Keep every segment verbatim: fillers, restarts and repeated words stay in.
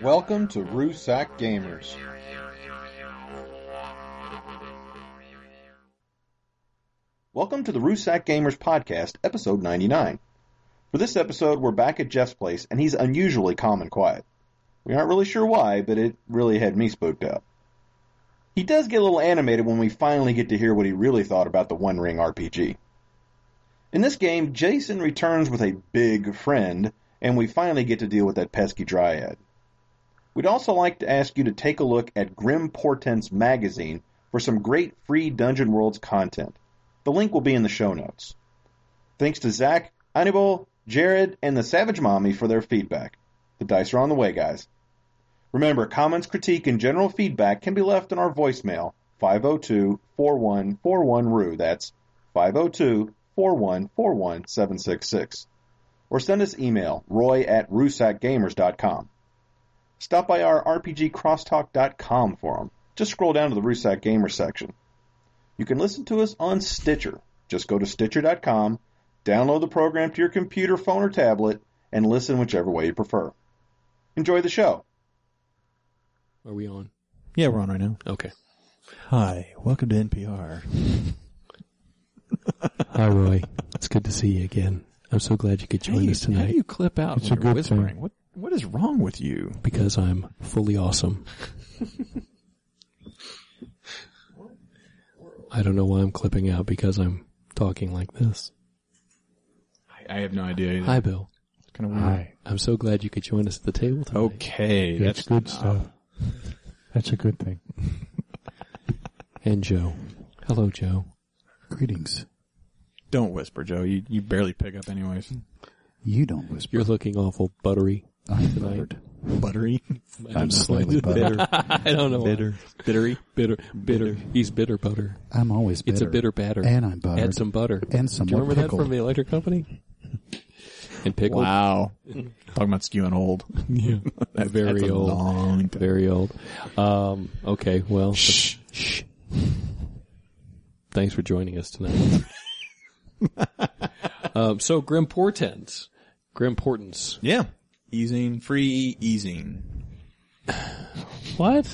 Welcome to Rusak Gamers. Welcome to the Rusak Gamers podcast, episode ninety-nine. For this episode, we're back at Jeff's place, and he's unusually calm and quiet. We aren't really sure why, but it really had me spooked up. He does get a little animated when we finally get to hear what he really thought about the One Ring R P G. In this game, Jason returns with a big friend, and we finally get to deal with that pesky dryad. We'd also like to ask you to take a look at Grim Portents magazine for some great free Dungeon Worlds content. The link will be in the show notes. Thanks to Zach, Anibal, Jared, and the Savage Mommy for their feedback. The dice are on the way, guys. Remember, comments, critique, and general feedback can be left in our voicemail, five oh two, four one four one, R U. That's five oh two, four one four one, seven six six. Or send us email, roy at rusak gamers dot com. Stop by our R P G crosstalk dot com forum. Just scroll down to the Rusak Gamers section. You can listen to us on Stitcher. Just go to stitcher dot com, download the program to your computer, phone, or tablet, and listen whichever way you prefer. Enjoy the show. Are we on? Yeah, we're on right now. Okay. Hi, welcome to N P R. Hi, Roy. It's good to see you again. I'm so glad you could join hey, us tonight. How do you clip out It's when a you're good whispering? thing. What What is wrong with you? Because I'm fully awesome. I don't know why I'm clipping out, because I'm talking like this. I, I have no idea either. Hi, Bill. It's kind of weird. Hi. I'm so glad you could join us at the table tonight. Okay, That's, that's good enough. stuff. That's a good thing. And Joe. Hello, Joe. Greetings. Don't whisper, Joe. You you barely pick up anyways. You don't whisper. You're looking awful buttery I'm tonight. buttered. Buttery, I'm slightly buttered. I don't know. bitter, bittery. Bitter. Bitter. He's bitter butter. I'm always bitter. It's a bitter batter. And I'm buttered. Add some butter. And some Do you more remember pickled. that from the electric company? And pickled. Wow, talking about skewing old. Yeah. That, Very that's a old. long time. Very old. Um, okay, well. Shh. Shh. Thanks for joining us tonight. um, so, Grim Portents. Grim Portents. Yeah, easing, free easing. What?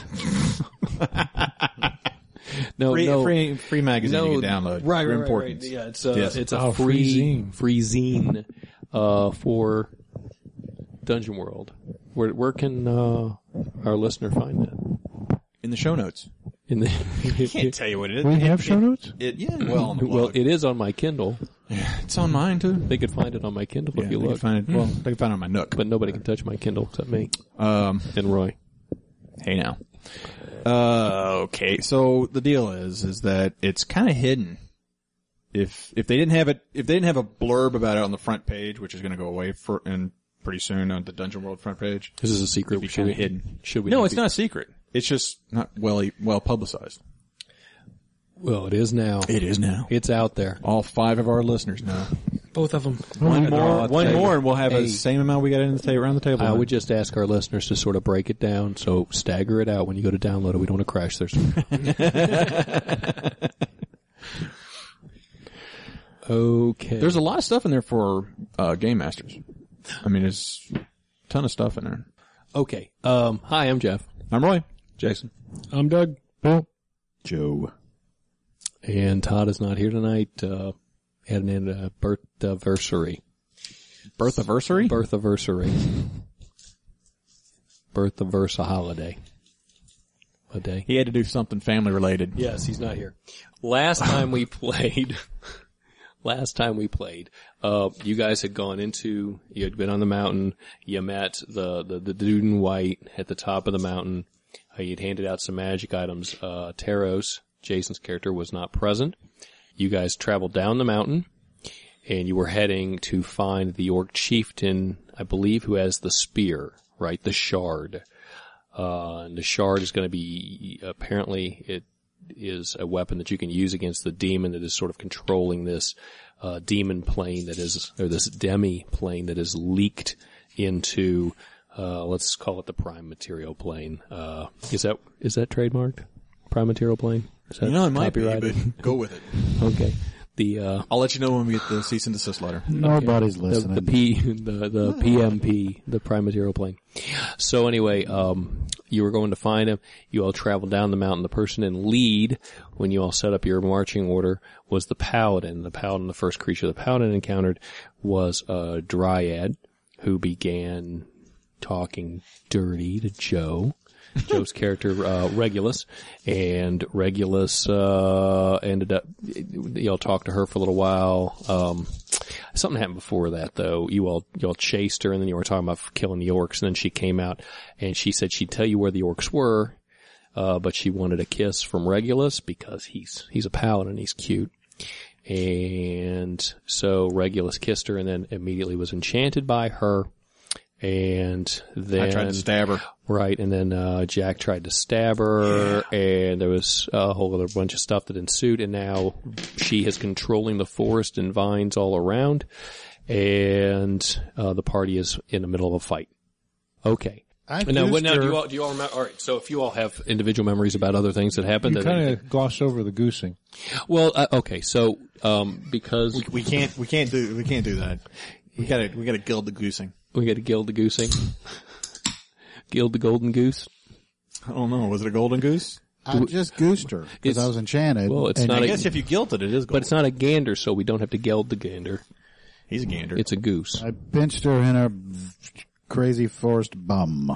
no, Free, no. free, free magazine no, you can download. Right, Grim right, right, right. Portents. Yeah, it's a, Yes. it's a Oh, free, free zine. free zine, uh, for Dungeon World. Where, where can, uh, our listener find that? In the show notes. In the, I can't tell you what it is. We It- have it- show notes? It, yeah, well, on the blog. well, it is on my Kindle. It's on mine too. They could find it on my Kindle Yeah, if you they can look. find it. Well, they can find it on my Nook. But nobody can touch my Kindle except me Um, and Roy. hey now. Uh, okay. So the deal is, is that it's kind of hidden. If if they didn't have it, if they didn't have a blurb about it on the front page, which is going to go away for and pretty soon on the Dungeon World front page, This is a secret. it'd be Should kind we, of hidden. should we? No, not it's be- not a secret. It's just not well well publicized. Well, it is now. It is now. It's out there. All five of our listeners know. Both of them. One more, one more, and we'll have Hey. the same amount we got in the ta- around the table. I would just ask our listeners to sort of break it down, so stagger it out when you go to download it. We don't want to crash their server. Okay. There's a lot of stuff in there for uh, game masters. I mean, there's a ton of stuff in there. Okay. Um, hi, I'm Jeff. I'm Roy. Jason. I'm Doug. Bill? Joe. And Todd is not here tonight. Uh, had an uh, birth anniversary. Birth anniversary? Birth anniversary. Birth anniversary holiday. A day. He had to do something family related. Yes, he's not here. Last time we played, last time we played, uh, you guys had gone into, you had been on the mountain, you met the, the, the dude in white at the top of the mountain, uh, you'd handed out some magic items, uh, Taros, Jason's character, was not present. You guys traveled down the mountain, and you were heading to find the orc chieftain, I believe, who has the spear, right? The shard. Uh, and the shard is going to be, apparently, it is a weapon that you can use against the demon that is sort of controlling this, uh, demon plane that is, or this demi plane that is leaked into, uh, let's call it the prime material plane. Uh, is that, is that trademarked? Prime material plane? Is that You know, it might be, copyrighted? but go with it. Okay. The uh, I'll let you know when we get the cease and desist letter. Nobody's the, listening. the P the the P M P, the prime material plane. So anyway, um, you were going to find him. You all traveled down the mountain. The person in lead, when you all set up your marching order, was the paladin. The paladin, the first creature the paladin encountered, was a dryad who began talking dirty to Joe. Joe's character, uh, Regulus, and Regulus, uh, ended up, y'all talked to her for a little while. Um, something happened before that though. You all, y'all chased her and then you were talking about killing the orcs, and then she came out and she said she'd tell you where the orcs were, uh, but she wanted a kiss from Regulus because he's, he's a paladin, he's cute. And so Regulus kissed her and then immediately was enchanted by her. And then I tried to stab her. Right, and then uh Jack tried to stab her, yeah. And there was a whole other bunch of stuff that ensued, and now she is controlling the forest and vines all around, and uh the party is in the middle of a fight. Okay. I now, what, now do you all do you all remember? All right, so if you all have individual memories about other things that happened, you kind of glossed over the goosing. Well, uh, okay, so um because we, we can't we can't do we can't do that. We gotta we gotta gild the goosing. We got to gild the goosing. Gild the golden goose. I don't know. Was it a golden goose? I just goosed her because I was enchanted. Well, it's and not. I a, guess if you gilt it, it is golden. But it's not a gander, so we don't have to gild the gander. He's a gander. It's a goose. I pinched her in her crazy forced bum.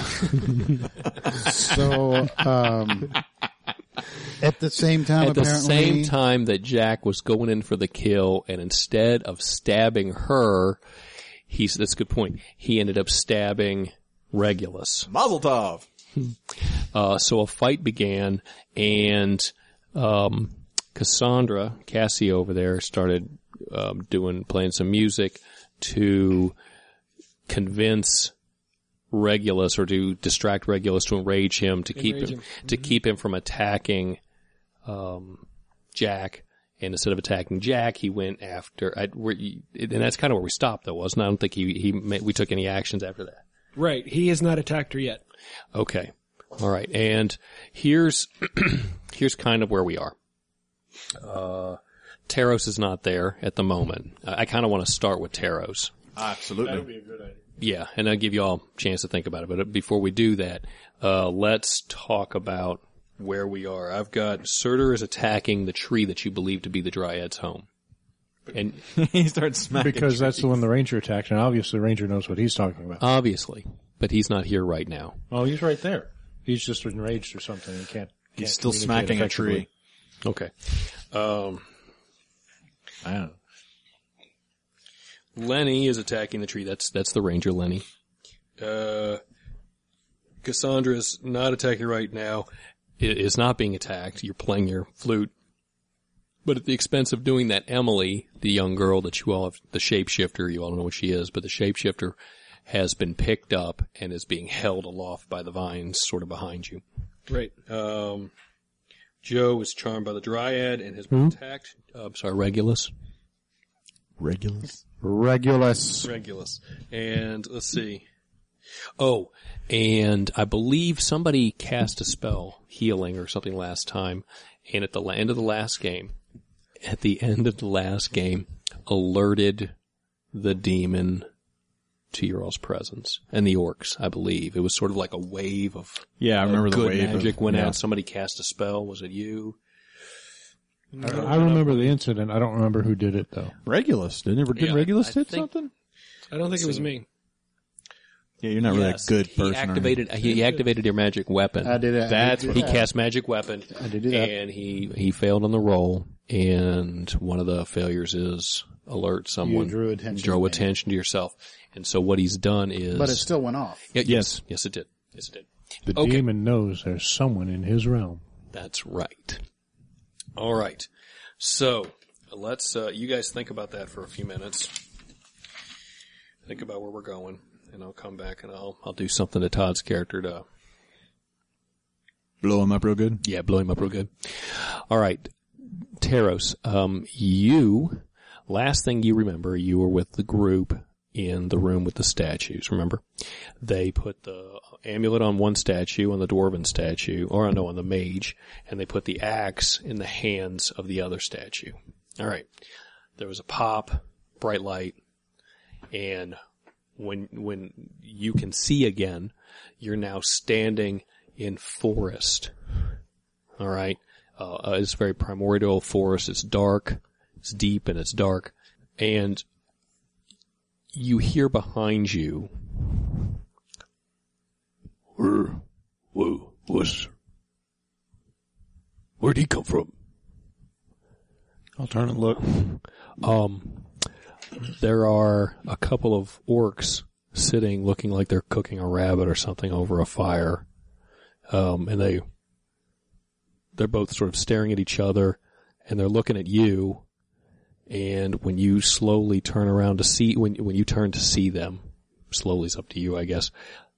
So, um, at the same time, At the apparently, same time that Jack was going in for the kill, and instead of stabbing her, he's, that's a good point, he ended up stabbing Regulus. Mazel tov. Uh, so a fight began, and, um, Cassandra, Cassie over there, started, um, doing, playing some music to convince Regulus, or to distract Regulus, to enrage him, to keep him, him. to mm-hmm. keep him from attacking, um, Jack. And instead of attacking Jack, he went after, I, and that's kind of where we stopped though, wasn't it? I don't think he, he, we took any actions after that. Right. He has not attacked her yet. Okay. All right. And here's, here's kind of where we are. Uh, Taros is not there at the moment. I, I kind of want to start with Taros. Absolutely. That would be a good idea. Yeah. And I'll give you all a chance to think about it. But before we do that, uh, let's talk about where we are. I've got Surtur is attacking the tree that you believe to be the Dryad's home. And he starts smacking because that's the one the ranger attacked, and obviously the ranger knows what he's talking about. Obviously. But he's not here right now. Oh, he's right there. He's just enraged or something. He can't. He's can't still smacking a tree. Okay. Um, I don't know. Lenny is attacking the tree. That's, that's the ranger, Lenny. Uh, Cassandra's not attacking right now. It is not being attacked. You're playing your flute. But at the expense of doing that, Emily, the young girl that you all have, the shapeshifter, you all know what she is, but the shapeshifter has been picked up and is being held aloft by the vines sort of behind you. Right. Um, Joe is charmed by the Dryad and has been mm-hmm. attacked. Uh, I'm sorry, Regulus. Regulus? Regulus. Regulus. And let's see. Oh, and I believe somebody cast a spell, healing or something last time, and at the end of the last game, at the end of the last game, alerted the demon to your all's presence. And the orcs, I believe. It was sort of like a wave of Yeah, I remember the good wave magic of, went yeah. out. Somebody cast a spell. Was it you? I, I remember the incident. I don't remember who did it though. Regulus. Didn't, it, didn't Yeah, Regulus I did think- something? I don't think it was me. Yeah, you're not really a Yes, good he person. are you? activated, he, he activated your magic weapon. I did it. That's I did he that. cast magic weapon. I did do that. And he, he failed on the roll, and one of the failures is alert someone. You drew attention Draw to me. attention to yourself. And so what he's done is... But it still went off. Yeah, yes. Yes, it did. Yes, it did. The Okay. demon knows there's someone in his realm. That's right. All right. So, let's, uh, you guys think about that for a few minutes. Think about where we're going, and I'll come back and I'll, I'll do something to Todd's character to, Blow him up real good? yeah, blow him up real good. All right. Taros, um, you, last thing you remember, you were with the group in the room with the statues, remember? They put the amulet on one statue, on the dwarven statue, or no, on the mage, and they put the axe in the hands of the other statue. All right. There was a pop, bright light, and when when you can see again, you're now standing in forest. All right. Uh, it's very primordial forest. It's dark. It's deep and it's dark. And you hear behind you, Where, whoa, what's, where'd he come from? I'll turn and look. Um, there are a couple of orcs sitting looking like they're cooking a rabbit or something over a fire. Um, and they, they're both sort of staring at each other and they're looking at you. And when you slowly turn around to see, when, when you turn to see them, slowly is up to you, I guess.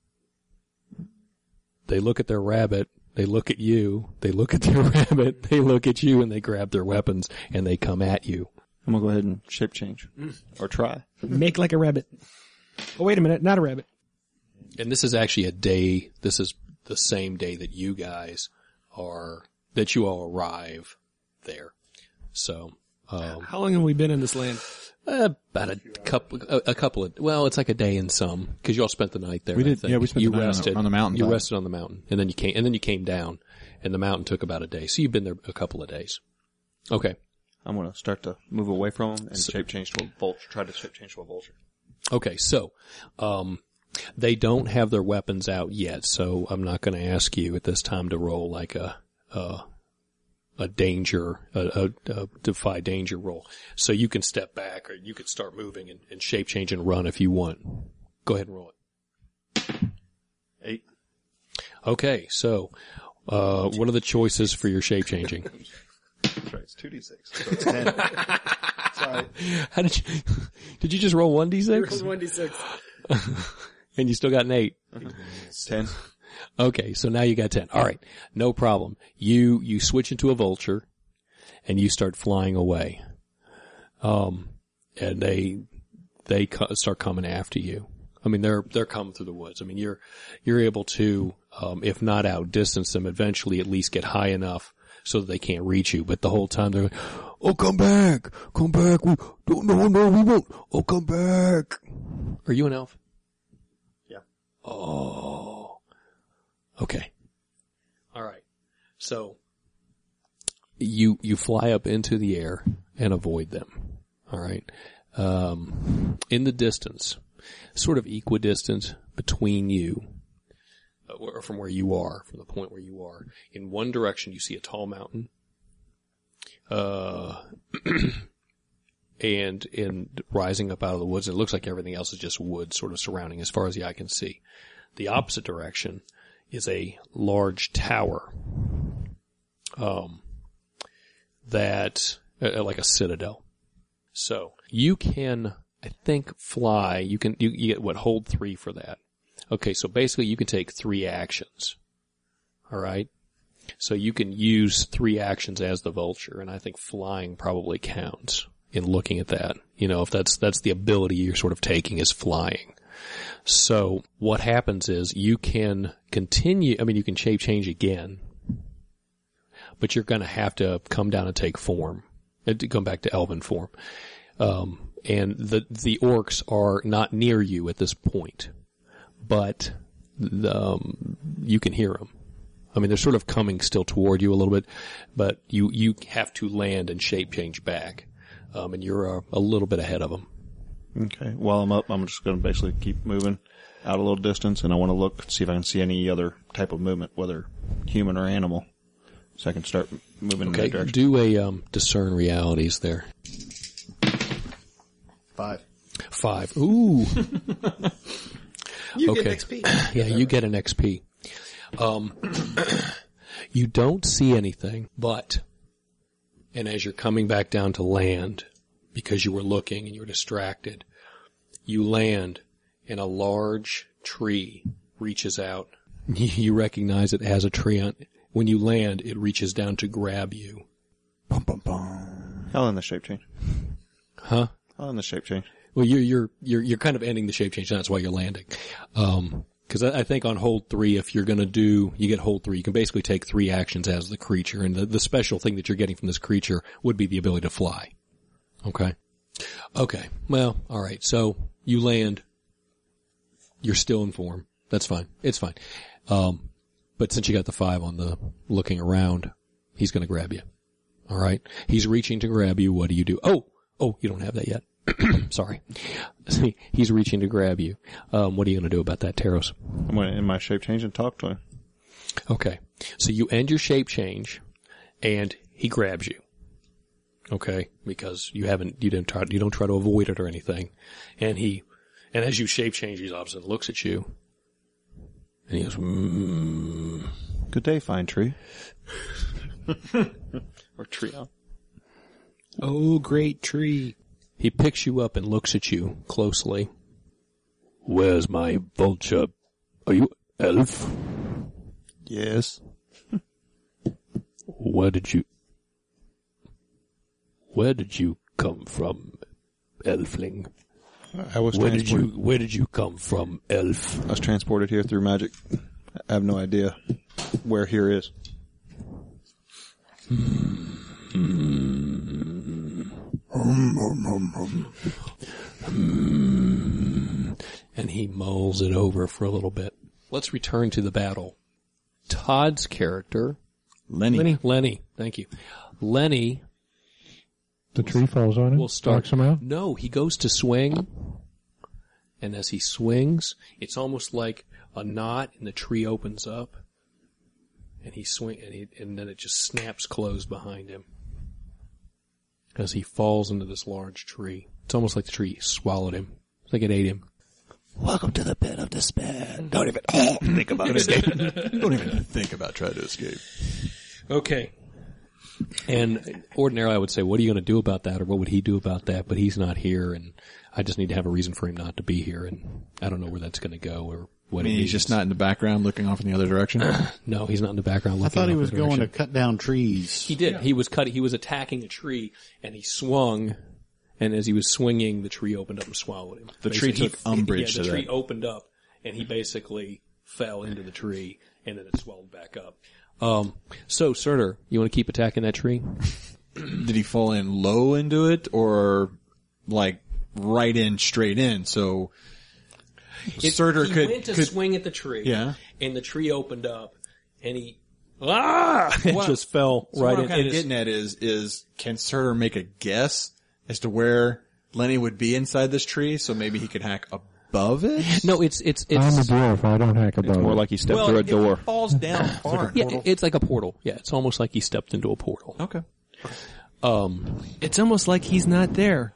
They look at their rabbit, they look at you, they look at their rabbit, they look at you, and they grab their weapons, and they come at you. I'm gonna go ahead and shape change. Or try. Make like a rabbit. Oh, wait a minute, not a rabbit. And this is actually a day, this is the same day that you guys are, that you all arrive there. So, um, How long have we been in this land? uh, about a couple, a, a couple of, well, it's like a day and some, cause you all spent the night there. We I did- think. yeah, we spent you the night on the- rested, on the mountain You top. rested on the mountain, and then you came, and then you came down, and the mountain took about a day. So you've been there a couple of days. Okay. I'm gonna start to move away from him and shape change to a vulture. Try to shape change to a vulture. Okay, so, um, they don't have their weapons out yet, so I'm not going to ask you at this time to roll like a, a, a danger, a, a, a defy danger roll. So you can step back or you could start moving and, and shape change and run if you want. Go ahead and roll it. Eight. Okay, so, uh, what are the choices for your shape changing? That's right. It's two d six. So it's ten. Sorry. How did you, did you just roll one d six? one d six. And you still got an eight. ten. Okay, so now you got ten. All right, no problem. You you switch into a vulture, and you start flying away. Um, and they they co- start coming after you. I mean, they're they're coming through the woods. I mean, you're you're able to, um, if not outdistance them, eventually at least get high enough so that they can't reach you. But the whole time they're like, "Oh, come back, come back! We don't, no, no, we won't. Oh, come back!" Are you an elf? Yeah. Oh. Okay. All right. So you you fly up into the air and avoid them. All right. Um, in the distance, sort of equidistant between you, uh, or from where you are, from the point where you are. In one direction, you see a tall mountain. Uh, and in rising up out of the woods, it looks like everything else is just wood, sort of surrounding as far as the eye can see. The opposite direction is a large tower, um, that, uh, like a citadel. So, you can, I think, fly, you can, you, you get what, hold three for that. Okay, so basically you can take three actions. Alright? So you can use three actions as the vulture, and I think flying probably counts in looking at that. You know, if that's, that's the ability you're sort of taking is flying. So what happens is you can continue, I mean, you can shape change again, but you're going to have to come down and take form, and to come back to elven form. Um, and the, the orcs are not near you at this point, but, the, um, you can hear them. I mean, they're sort of coming still toward you a little bit, but you, you have to land and shape change back. Um, and you're a, a little bit ahead of them. Okay. While I'm up, I'm just going to basically keep moving out a little distance, and I want to look, see if I can see any other type of movement, whether human or animal, so I can start moving Okay, in that direction. do a um, discern realities there. Five. Five. Ooh. You Okay. get X P. Yeah, you get an X P. Um, you don't see anything, but, and as you're coming back down to land, because you were looking and you were distracted, you land and a large tree reaches out. You recognize it as a tree. On, when you land, it reaches down to grab you. Bum, bum, bum. How in the shape change? Huh? How in the shape change? Well, you're, you're, you're, you're kind of ending the shape change. That's why you're landing. Um, cause I, I think on hold three, if you're gonna do, you get hold three, you can basically take three actions as the creature, and the, the special thing that you're getting from this creature would be the ability to fly. Okay. Okay. Well, all right. So you land. You're still in form. That's fine. It's fine. Um, but since you got the five on the looking around, he's going to grab you. All right. He's reaching to grab you. What do you do? Oh, oh, you don't have that yet. Sorry. See, he's reaching to grab you. Um, what are you going to do about that, Taros? I'm going to end my shape change and talk to him. Okay. So you end your shape change and he grabs you. Okay. Because you haven't, you didn't try, you don't try to avoid it or anything. And he, and as you shape change, he opposite looks at you. And he goes, mm. Good day, fine tree. Or trio. Oh, great tree. He picks you up and looks at you closely. Where's my vulture? Are you elf? Yes. Where did you, where did you come from, elfling? I was Where did transported. you, where did you come from, elf? I was transported here through magic. I have no idea where here is. And he mulls it over for a little bit. Let's return to the battle. Todd's character, Lenny. Lenny, Lenny, thank you. Lenny The tree falls on him. will start. Knocks him out. No, he goes to swing, and as he swings, it's almost like a knot, and the tree opens up, and he swing, and, he, and then it just snaps closed behind him as he falls into this large tree. It's almost like the tree swallowed him. It's like it ate him. Welcome to the pit of despair. Don't even think about escape. Don't even think about trying to escape. Okay. And ordinarily I would say, what are you going to do about that, or what would he do about that? But he's not here, and I just need to have a reason for him not to be here, and I don't know where that's going to go or what I mean, it he's means. just not in the background looking off in the other direction. No, he's not in the background I looking thought he off was the going to direction. cut down trees. He did. He was cutting, he was attacking a tree, and he swung, and as he was swinging, the tree opened up and swallowed him. The tree Basically, took he- umbrage yeah, the to tree that. opened up, and he basically fell into the tree, and then it swelled back up. Um, so, Surtur, you want to keep attacking that tree? Did he fall in low into it, or like right in, straight in? So It- Surtur he could went to could swing at the tree, Yeah. and the tree opened up, and he ah, it What- just fell So right what I'm in. kind it of is- getting at is, is can Surtur make a guess as to where Lenny would be inside this tree, so maybe he could hack above it? no, it's it's I'm a it's dwarf. I don't hack above. It's more it. like he stepped well, through a if door. It falls down far. yeah, it's like a portal. Yeah, it's almost like he stepped into a portal. Okay. Um, It's almost like he's not there.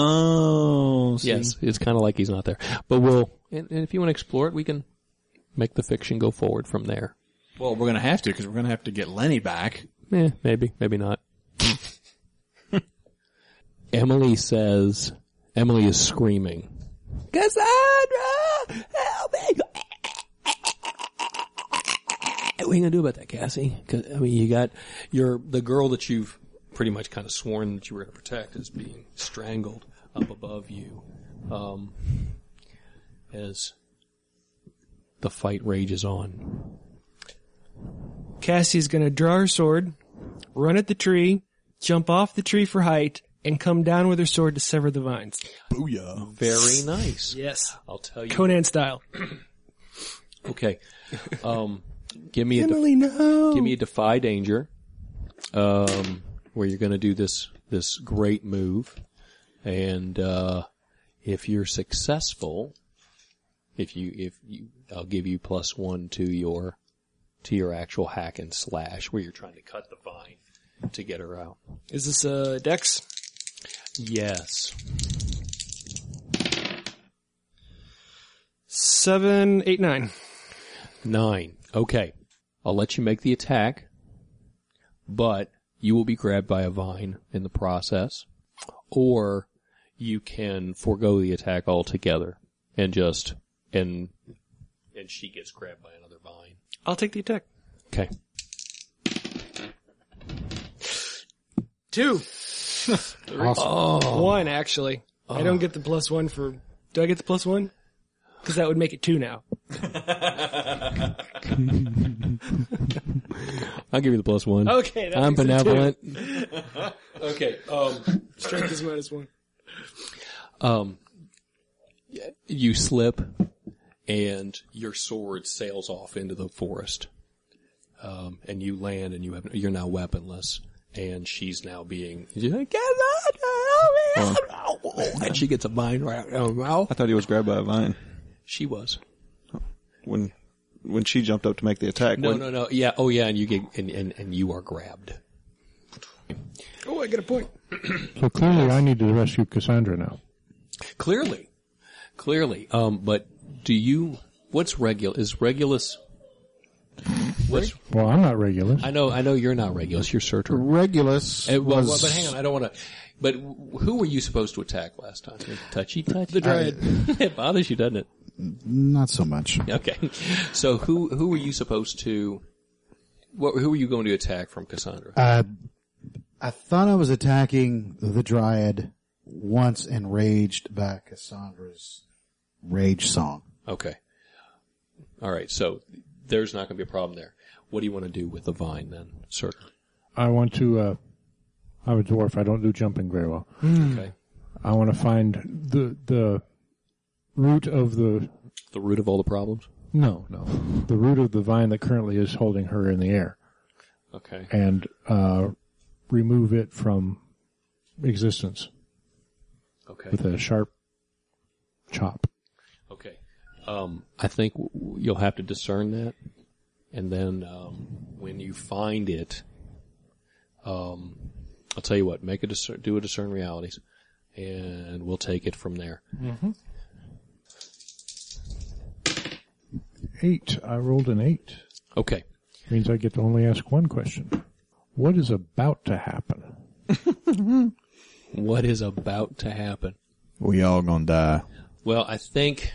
Oh, see. yes, it's kind of like he's not there. But we'll, and, and if you want to explore it, we can make the fiction go forward from there. Well, we're gonna have to because we're gonna have to get Lenny back. Eh, maybe, maybe not. Emily says, Emily is screaming, Cassandra, help me! What are you gonna do about that, Cassie? 'Cause, I mean, you got your the girl that you've pretty much kind of sworn that you were going to protect is being strangled up above you, um, as the fight rages on. Cassie's gonna draw her sword, run at the tree, jump off the tree for height, and come down with her sword to sever the vines. Booyah. Very nice. Yes. I'll tell you. Conan style. Okay. Um, give me a Emily, no. give me a defy danger. Um, where you're going to do this this great move, and uh, if you're successful, if you if you, I'll give you plus one to your to your actual hack and slash where you're trying to cut the vine to get her out. Is this a dex? Yes. Seven, eight, nine. Nine. Okay. I'll let you make the attack, but you will be grabbed by a vine in the process, or you can forego the attack altogether and just, and, and she gets grabbed by another vine. I'll take the attack. Okay. Two. Awesome. One, actually. I don't get the plus one for... Do I get the plus one? Because that would make it two now. I'll give you the plus one. Okay, that I'm makes it two. benevolent. Okay. Um, Strength is minus one. um, you slip, and your sword sails off into the forest. Um, and you land, and you have you're now weaponless, and she's now being. She's like, "Get out, help me!" And she gets a vine right in her mouth. I thought he was grabbed by a vine She was. when when she jumped up to make the attack. No, when, no, no. Yeah. Oh, yeah. And you get and and, and you are grabbed. Oh, I get a point. So clearly I need to rescue Cassandra now. Clearly, clearly. Um, but do you? What's Regulus? Is Regulus? What's? Well, I'm not Regulus. I know. I know you're not Regulus. You're Surtur. Regulus Uh, well, was, well, but hang on. I don't want to. But who were you supposed to attack last time? Touchy, touchy. The Dryad. It bothers you, doesn't it? not so much. Okay. So who who were you supposed to? What? Who were you going to attack from Cassandra? Uh, I thought I was attacking the Dryad once enraged by Cassandra's rage song. Okay. All right. So there's not going to be a problem there. What do you want to do with the vine then, sir? I want to, uh, I'm a dwarf. I don't do jumping very well. Okay. I want to find the, the root of the, The root of all the problems? no, no, the root of the vine that currently is holding her in the air Okay. and, uh, remove it from existence Okay. with a sharp chop. Okay. Um, I think w- you'll have to discern that. And then, um, when you find it, um, I'll tell you what, make a discern, do a discern realities, and we'll take it from there. Mm-hmm. Eight. I rolled an eight. Okay. Means I get to only ask one question. What is about to happen? What is about to happen? We all gonna die. Well, I think,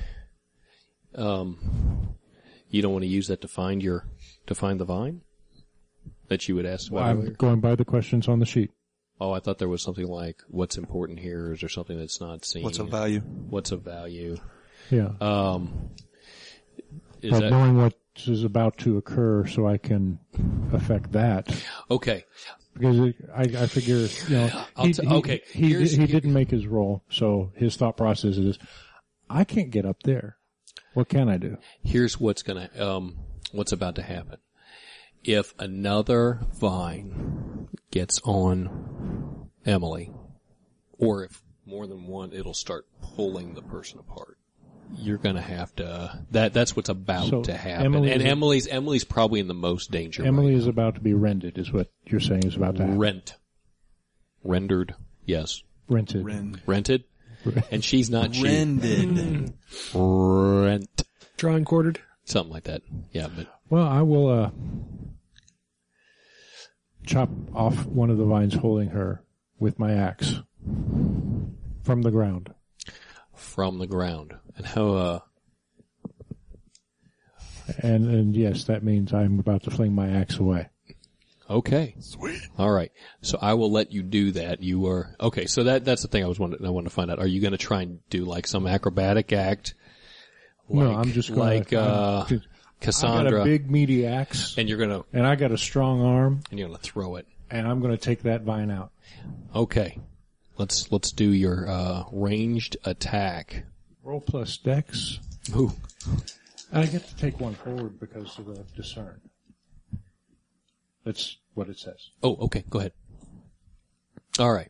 um, you don't want to use that to find your, to find the vine that you would ask about I'm earlier? going by the questions on the sheet. Oh, I thought there was something like, what's important here? Is there something that's not seen? what's of value? What's of value? Yeah. Um, is but that, knowing what is about to occur so I can affect that. okay. Because it, I, I figure, you know, I'll he, t- he- okay, he, here's- he didn't make his roll, so his thought process is, I can't get up there. What can I do? Here's what's gonna, um, what's about to happen. If another vine gets on Emily, or if more than one, it'll start pulling the person apart. You're gonna have to, that, that's what's about So to happen. Emily and is- Emily's, Emily's probably in the most danger. Emily right is about to be rended, is what you're saying is about to now. happen. Rent. Rendered. Yes. Rented. Rented. And she's not cheap. Rended. Rent. Drawn quartered. Something like that. Yeah, but Well, I will, uh, chop off one of the vines holding her with my axe from the ground. from the ground. And how, uh, And, and yes, that means I'm about to fling my axe away. okay. Sweet. All right. So I will let you do that. You are, okay, so that, that's the thing I was wanted, I wanted to find out. Are you going to try and do like some acrobatic act? Like, No, I'm just gonna- like, uh, I'm just- I Cassandra. got a big meaty axe, and you're going to, and I got a strong arm, and you're going to throw it. and I'm going to take that vine out. Okay. Let's, let's do your, uh, ranged attack. Roll plus dex. Ooh. And I get to take one forward because of the discern. That's what it says. Oh, okay. Go ahead. All right.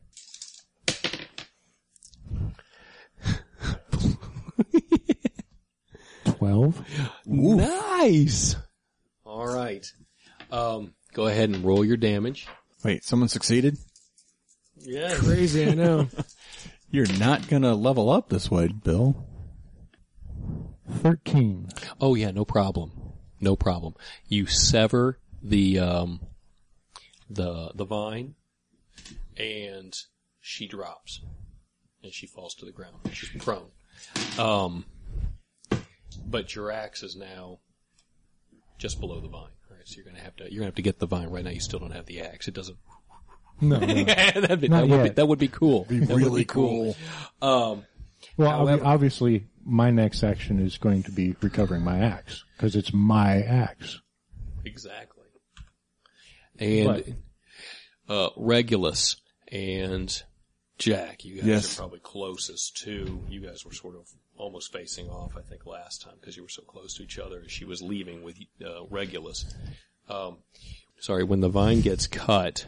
Twelve. Nice. All right. Um, go ahead and roll your damage. Wait, someone succeeded? Yeah. Crazy, I know. You're not gonna level up this way, Bill. Thirteen. Oh yeah, no problem. No problem. You sever the um the the vine, and she drops, and she falls to the ground. She's prone. Um, but your axe is now just below the vine. All right, so you're gonna have to you're gonna have to get the vine right now. You still don't have the axe. It doesn't. No, no. That'd be, Not that would be yet. that would be cool. That would really be cool. Um, Well, However- obvi- obviously, my next action is going to be recovering my axe because it's my axe. Exactly. And uh, Regulus, And Jack, you guys Yes. are probably closest to, you guys were sort of almost facing off, I think, last time because you were so close to each other as she was leaving with uh, Regulus. Um, sorry, when the vine gets cut,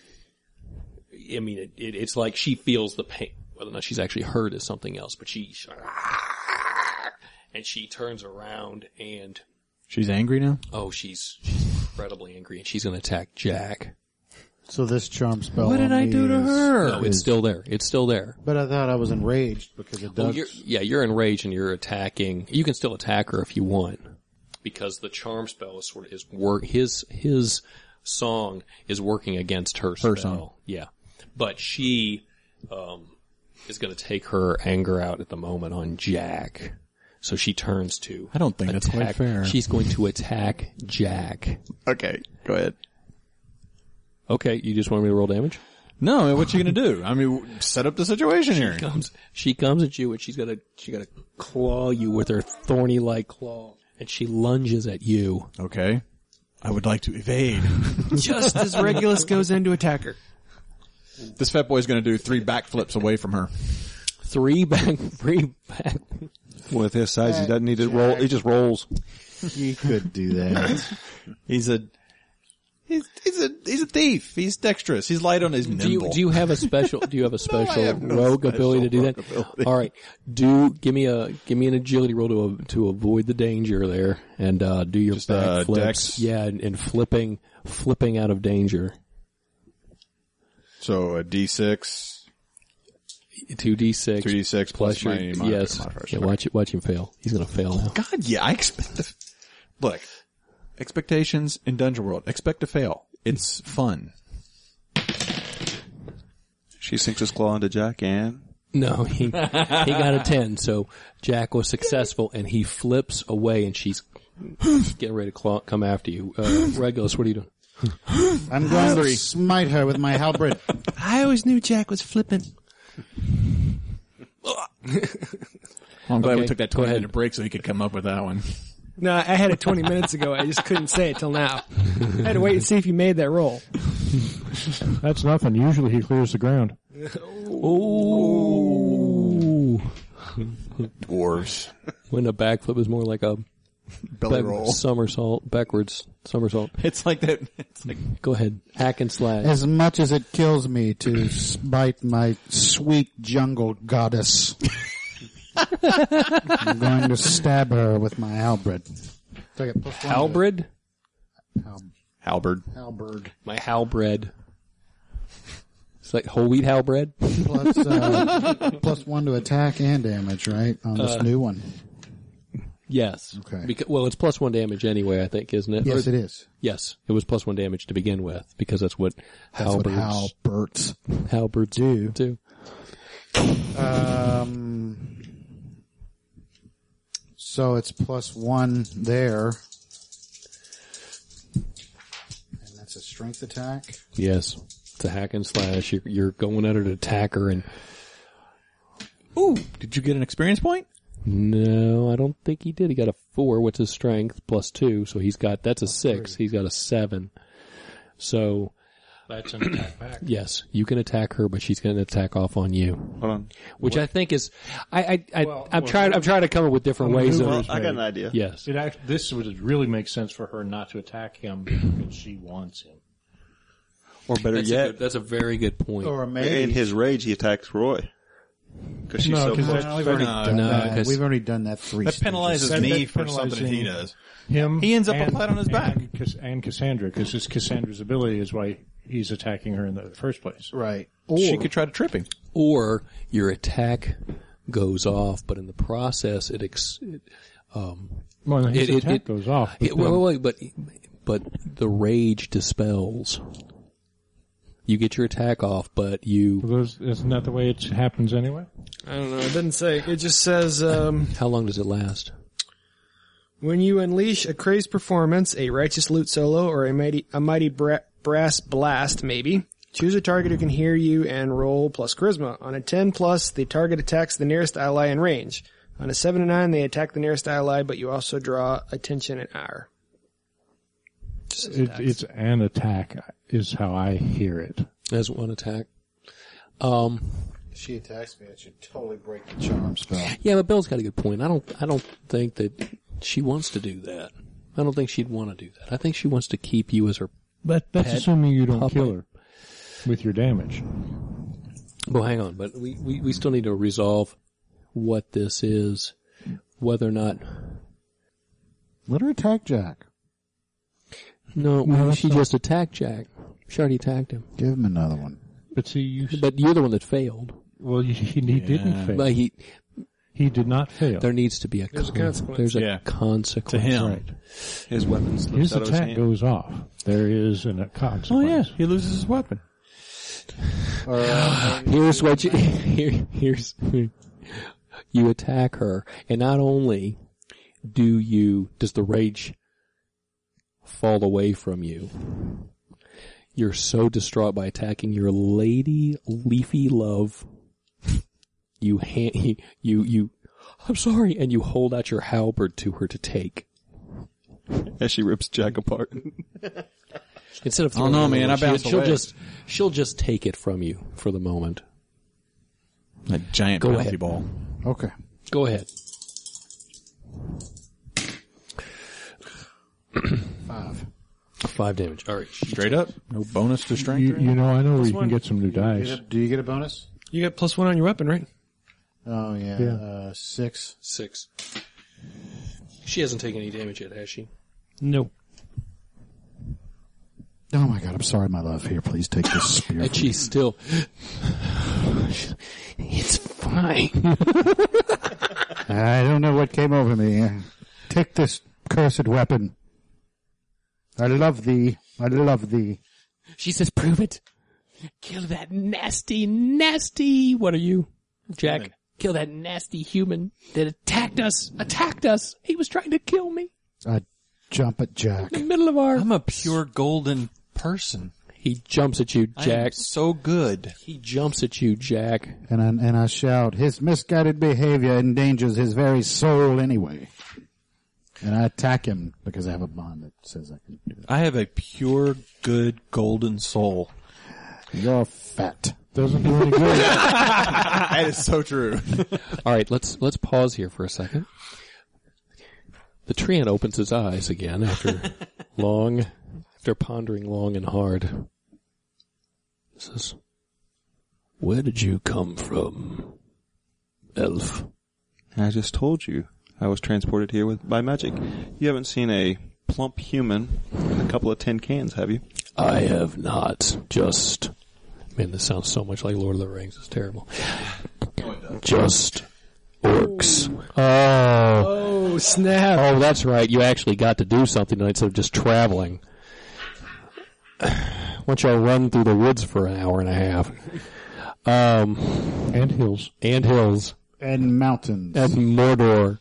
I mean, it, it, it's like she feels the pain. Whether or not she's actually hurt is something else, but she, and she turns around and, She's angry now? oh, she's, she's incredibly angry and she's going to attack Jack. So this charm spell. What did on I me do to is- her? No, it's still there. It's still there. But I thought I was enraged because it Oh, does. you're, yeah, you're enraged and you're attacking. You can still attack her if you want, because the charm spell is sort of his work. His his song is working against her spell. Her song. Yeah, but she um, is going to take her anger out at the moment on Jack. So she turns to. I don't think that's quite attack- fair. She's going to attack Jack. Okay, go ahead. Okay, you just want me to roll damage? No, what you gonna do? I mean, set up the situation here. Comes, she comes at you and she's gonna she gonna claw you with her thorny like claw, and she lunges at you. Okay. I would like to evade. Just as Regulus goes in to attack her. This fat boy's gonna do three backflips away from her. Three back, three back. With his size, he doesn't need to roll. He just rolls. You could do that. He's a, he's, he's a, he's a thief. He's dexterous. He's light on his nimble. Do you do you have a special? Do you have a special have no rogue special ability to do that? rogue ability. All right, do give me a give me an agility roll to to avoid the danger there, and uh do your Just, uh, back flips. dex? Yeah, and, and flipping flipping out of danger. So a D six. Two d six. two d six plus your my modifier- yes. modifiers. Yeah, Okay. watch it. Watch him fail. He's gonna fail now. God, yeah, I expect to, look, expectations in Dungeon World. Expect to fail. It's fun. She sinks his claw into Jack and No, he he got a ten. So Jack was successful, and he flips away, and she's getting ready to claw, come after you. Uh, Regulus, what are you doing? I'm going to smite her with my halberd. I always knew Jack was flippant. I'm glad Okay, we took that go twenty ahead. minute break so he could come up with that one. No, I had it twenty minutes ago. I just couldn't say it till now. I had to wait and see if you made that roll. That's nothing. Usually he clears the ground. Ooh. Dwarves. When a backflip is more like a Belly back- roll. somersault, backwards somersault. It's like that. It's like, Go ahead, hack and slash. As much as it kills me to smite my sweet jungle goddess, I'm going to stab her with my halberd. So I get plus one to- Halberd? Hal- halberd. halberd. My halbred. It's like whole wheat halbred. Plus, uh, plus one to attack and damage, right? On this new one. Yes. Okay. Because, well, it's plus one damage anyway, I think, isn't it? Yes, Or- it is. Yes, it was plus one damage to begin with, because that's what That's what halberds, halberds. halberds do. do. Um, so it's plus one there. And that's a strength attack. Yes. It's a hack and slash. You're, you're going at her to attack her, and Ooh, did you get an experience point? no, I don't think he did. He got a four. What's his strength? Plus two. So he's got, that's a six. He's got a seven. So, That's an attack back. yes, you can attack her, but she's going to attack off on you. hold on. Which I think is, I, I, I Well, I'm well, trying, I'm trying to come up with different ways well, of, I got an idea. yes. It act, this would really make sense for her not to attack him because she wants him. Or better That's a, yet, good, that's a very good point. Or in maybe. his rage, he attacks Roy because she's No, so 'cause close. that- We've already No, done no, that. 'cause- We've already done that three That stages. penalizes That- me that's for something that he penalizing- does. Him. He ends up and, flat on his back. And, Cass- and Cassandra, because it's Cassandra's ability is why he's attacking her in the first place. Right. Or, She could try to trip him. Or your attack goes off, but in the process, it, ex, it um, Well, his It- it- attack it- goes off. but it, wait, wait, wait, but but the rage dispels. You get your attack off, but you. those, isn't that the way it happens anyway? I don't know. It doesn't say. It just says, um, How long does it last? when you unleash a crazed performance, a righteous lute solo, or a mighty, a mighty bra- brass blast, maybe, choose a target who can hear you and roll plus charisma. On a ten plus, the target attacks the nearest ally in range. On a seven to nine, they attack the nearest ally, but you also draw attention and ire. Just It, attacks. it's an attack is how I hear it. As one attack. Um, If she attacks me, it should totally break the charm spell. yeah, but Bill's got a good point. I don't, I don't think that she wants to do that. I don't think she'd want to do that. I think she wants to keep you as her. That, that's Pet assuming you don't puppet. kill her with your damage. Well, hang on, but we, we, we still need to resolve what this is, whether or not. Let her attack Jack. No, No, that's she not- just attacked Jack. She already attacked him. Give him another one. But see, you, But you're the one that failed. well, he, he didn't fail. But he, He did not fail. there needs to be a, There's a con- consequence. There's a Yeah. consequence. To him. Right. His weapon slips His out of his attack hand. goes off. There is an, a Oh consequence. yeah, he loses his weapon. Here's what you, here, here's, you attack her, and not only do you, does the rage fall away from you, you're so distraught by attacking your lady leafy love, you hand, you, you, I'm sorry, and you hold out your halberd to her to take. As she rips Jack apart. Instead of Oh, throwing no, it man, over, I she'll, bounced she'll away. just, she'll just take it from you for the moment. A giant Go bouncy ahead. ball. Okay. Go ahead. Five. Five damage. All right. Straight up. No bonus to strength. You, or you know, I know where you one. can get some new Do you, dice. get a, do you get a bonus? You got plus one on your weapon, right? Oh, yeah. Yeah. Uh, six. Six. She hasn't taken any damage yet, has she? No. Oh, my God. I'm sorry, my love. Here, please take this spear. And from she's still. It's fine. I don't know what came over me. Uh, Take this cursed weapon. I love thee. I love thee. She says, "Prove it. Kill that nasty, nasty. What are you, Jack? Human. Kill that nasty human that attacked us. Attacked us. He was trying to kill me I jump at Jack. in the middle of our." I'm a pure golden person. He jumps at you, I am Jack. so good. He jumps at you, Jack. And I, and I shout, his misguided behavior endangers his very soul anyway. And I attack him because I have a bond that says I can do that. I have a pure, good, golden soul. You're fat. Doesn't do any good. That is so true. All right, let's let's pause here for a second. The Treant opens his eyes again after long, after pondering long and hard. He says, "Where did you come from, elf?" I just told you I was transported here with by magic. You haven't seen a plump human and a couple of tin cans, have you? I have not. Just, man, this sounds so much like Lord of the Rings. It's terrible. Just orcs. Oh. Oh, snap. Oh, that's right. You actually got to do something tonight instead of just traveling. Why don't y'all run through the woods for an hour and a half? Um, And hills. and hills. And mountains. And Mordor.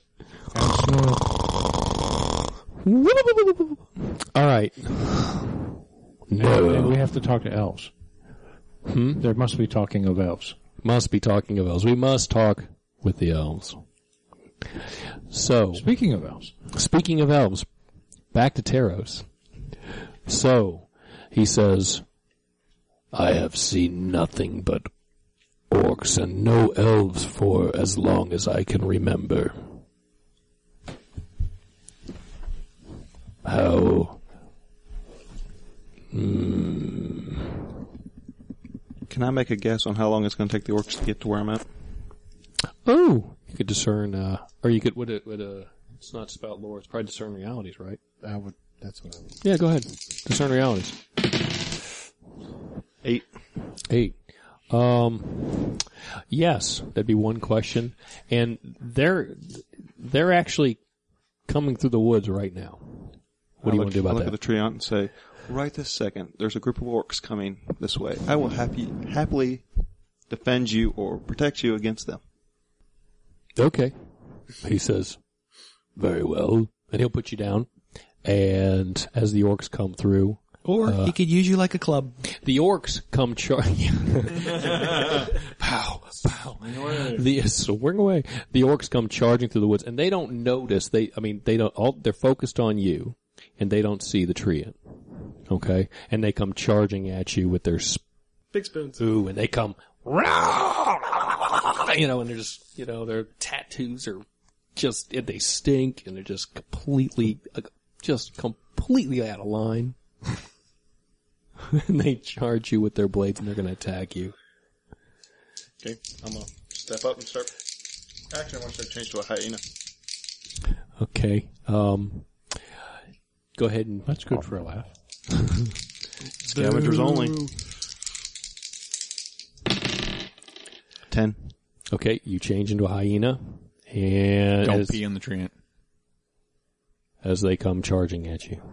All right. And No. we have to talk to elves. Hmm? There must be talking of elves. Must be talking of elves. We must talk with the elves. So, Speaking of elves, speaking of elves, back to Taros. So, he says, I have seen nothing but orcs and no elves for as long as I can remember. How? Can I make a guess on how long it's going to take the orcs to get to where I'm at? Oh, you could discern, uh, or you could, would it, would, uh, it's not spout lore, it's probably discern realities, right? I would, that's what I would. Yeah, go ahead. Discern realities. Eight. Eight. Um, yes, that'd be one question. And they're, they're actually coming through the woods right now. What do you I want to do look, about I look that? at the Treant and say, right this second, there's a group of orcs coming this way. I will happy, happily defend you or protect you against them. Okay. He says, very well. And he'll put you down. And as the orcs come through, Or he could use you like a club. the orcs come charging. Pow, pow. The, swing away. The orcs come charging through the woods, and they don't notice. They, I mean, they don't. All they're focused on you, and they don't see the Treant. Okay, and they come charging at you with their Big spoons. ooh, and they come you know, and they're just, you know, their tattoos are just, they stink, and they're just completely, just completely out of line. And they charge you with their blades, and they're going to attack you. Okay, I'm gonna step up and start. Actually, I want to change to a hyena. Okay, um, go ahead and. That's good for a laugh. Scavengers only. Ten. Okay, you change into a hyena, and Don't as, pee in the tree ant. as they come charging at you.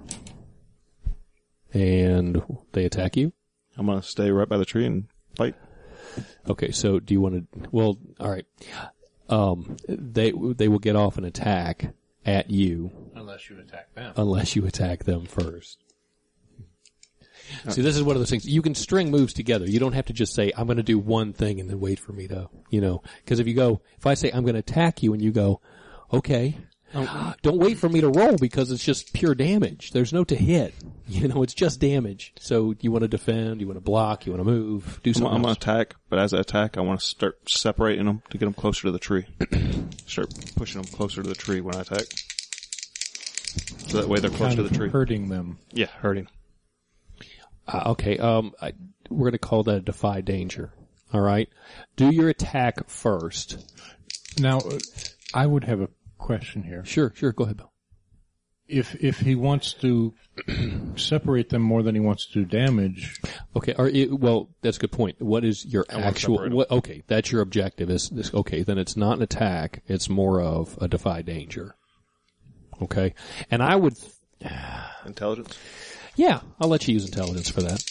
And they attack you? I'm gonna stay right by the tree and fight. Okay, so do you want to, well, alright. Um, they, they will get off an attack at you. Unless you attack them. Unless you attack them first. See, this is one of those things. You can string moves together. You don't have to just say, I'm going to do one thing and then wait for me to, you know, because if you go, if I say I'm going to attack you and you go, okay, oh. Don't wait for me to roll because it's just pure damage. There's no to hit. You know, it's just damage. So you want to defend, you want to block, you want to move, do something I'm, I'm going else. to attack, but as I attack, I want to start separating them to get them closer to the tree. Start pushing them closer to the tree when I attack. So that way they're close Kind to of the tree. hurting them. Yeah, hurting. Uh, okay, um, I, we're going to call that a defy danger. All right? Do your attack first. Now, uh, I would have a question here. Sure, sure, go ahead, Bill. If if he wants to separate them more than he wants to do damage, Okay, or, it, well, that's a good point. What is your I wanna actual, separate 'em. what, okay, that's your objective is this, okay, then it's not an attack, it's more of a defy danger. Okay? And I would, Intelligence? yeah, I'll let you use intelligence for that.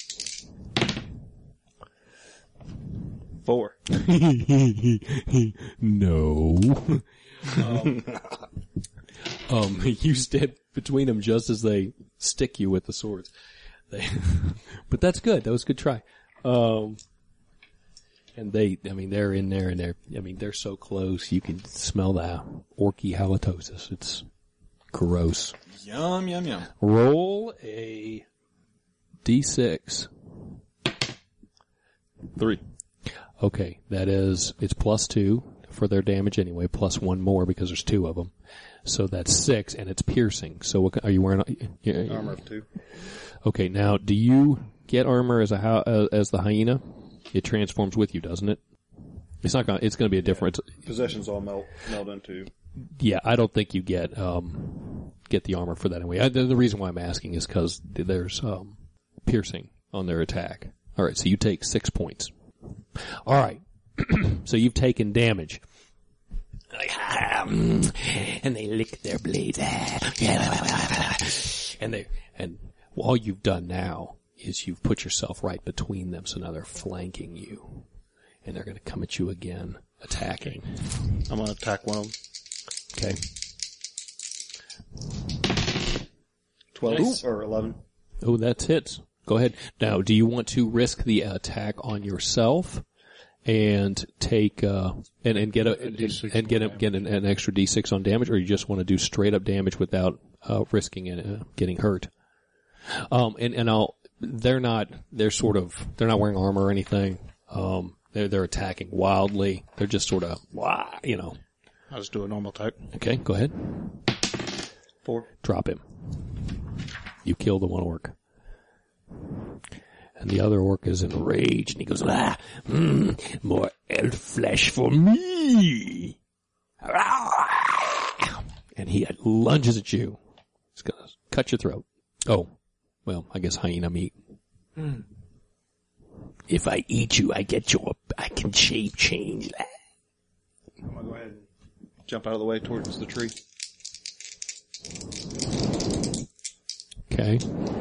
Four. No. um, um, you stand between them just as they stick you with the swords. They, but that's good. That was a good try. Um, and they, I mean, they're in there and they're, I mean, they're so close. You can smell the orky halitosis. It's gross. Yum, yum, yum. Roll a d six. Three. Okay, that is, it's plus two for their damage anyway, plus one more because there's two of them. So that's six, and it's piercing. So what, are you wearing uh, Armor of two. Okay, now do you get armor as a uh, as the hyena? It transforms with you, doesn't it? It's not gonna. It's gonna be a different. Possessions all melt meld into. Yeah, I don't think you get um get the armor for that anyway. I, the, the reason why I'm asking is because there's um piercing on their attack. All right, so you take six points. All right, so you've taken damage. Like, ah, and they lick their blades, and they and all you've done now is you've put yourself right between them, so now they're flanking you, and they're going to come at you again, attacking. I'm going to attack one of them. Okay. Twelve Nice. or eleven. Oh, that's hits. Go ahead. Now, do you want to risk the attack on yourself and take uh and, and get a, and, and get a, get an, an extra d six on damage, or you just want to do straight up damage without uh risking it, uh, getting hurt? Um, and and I'll they're not they're sort of they're not wearing armor or anything. Um, they're they're attacking wildly. They're just sort of wah, you know. I'll just do a normal attack. Okay, go ahead. Four. Drop him. You kill the one orc. And the other orc is enraged, and he goes, ah, mm, more elf flesh for me. And he lunges at you. He's gonna cut your throat. Oh, well, I guess hyena meat. Mm. If I eat you, I get your, I can shape change that. I'm gonna go ahead and jump out of the way towards the tree. Okay.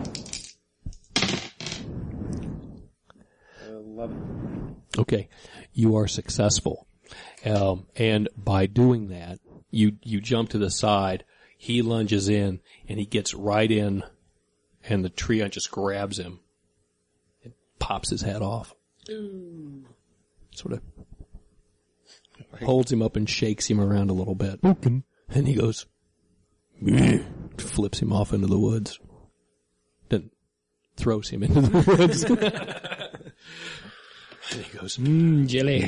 Eleven. Okay. You are successful. Um, and by doing that, you, you jump to the side, he lunges in, and he gets right in, and the tree just grabs him and pops his head off. Ooh. Sort of holds him up and shakes him around a little bit. And he goes, flips him off into the woods. Then throws him into the woods. And he goes, Mmm, jelly.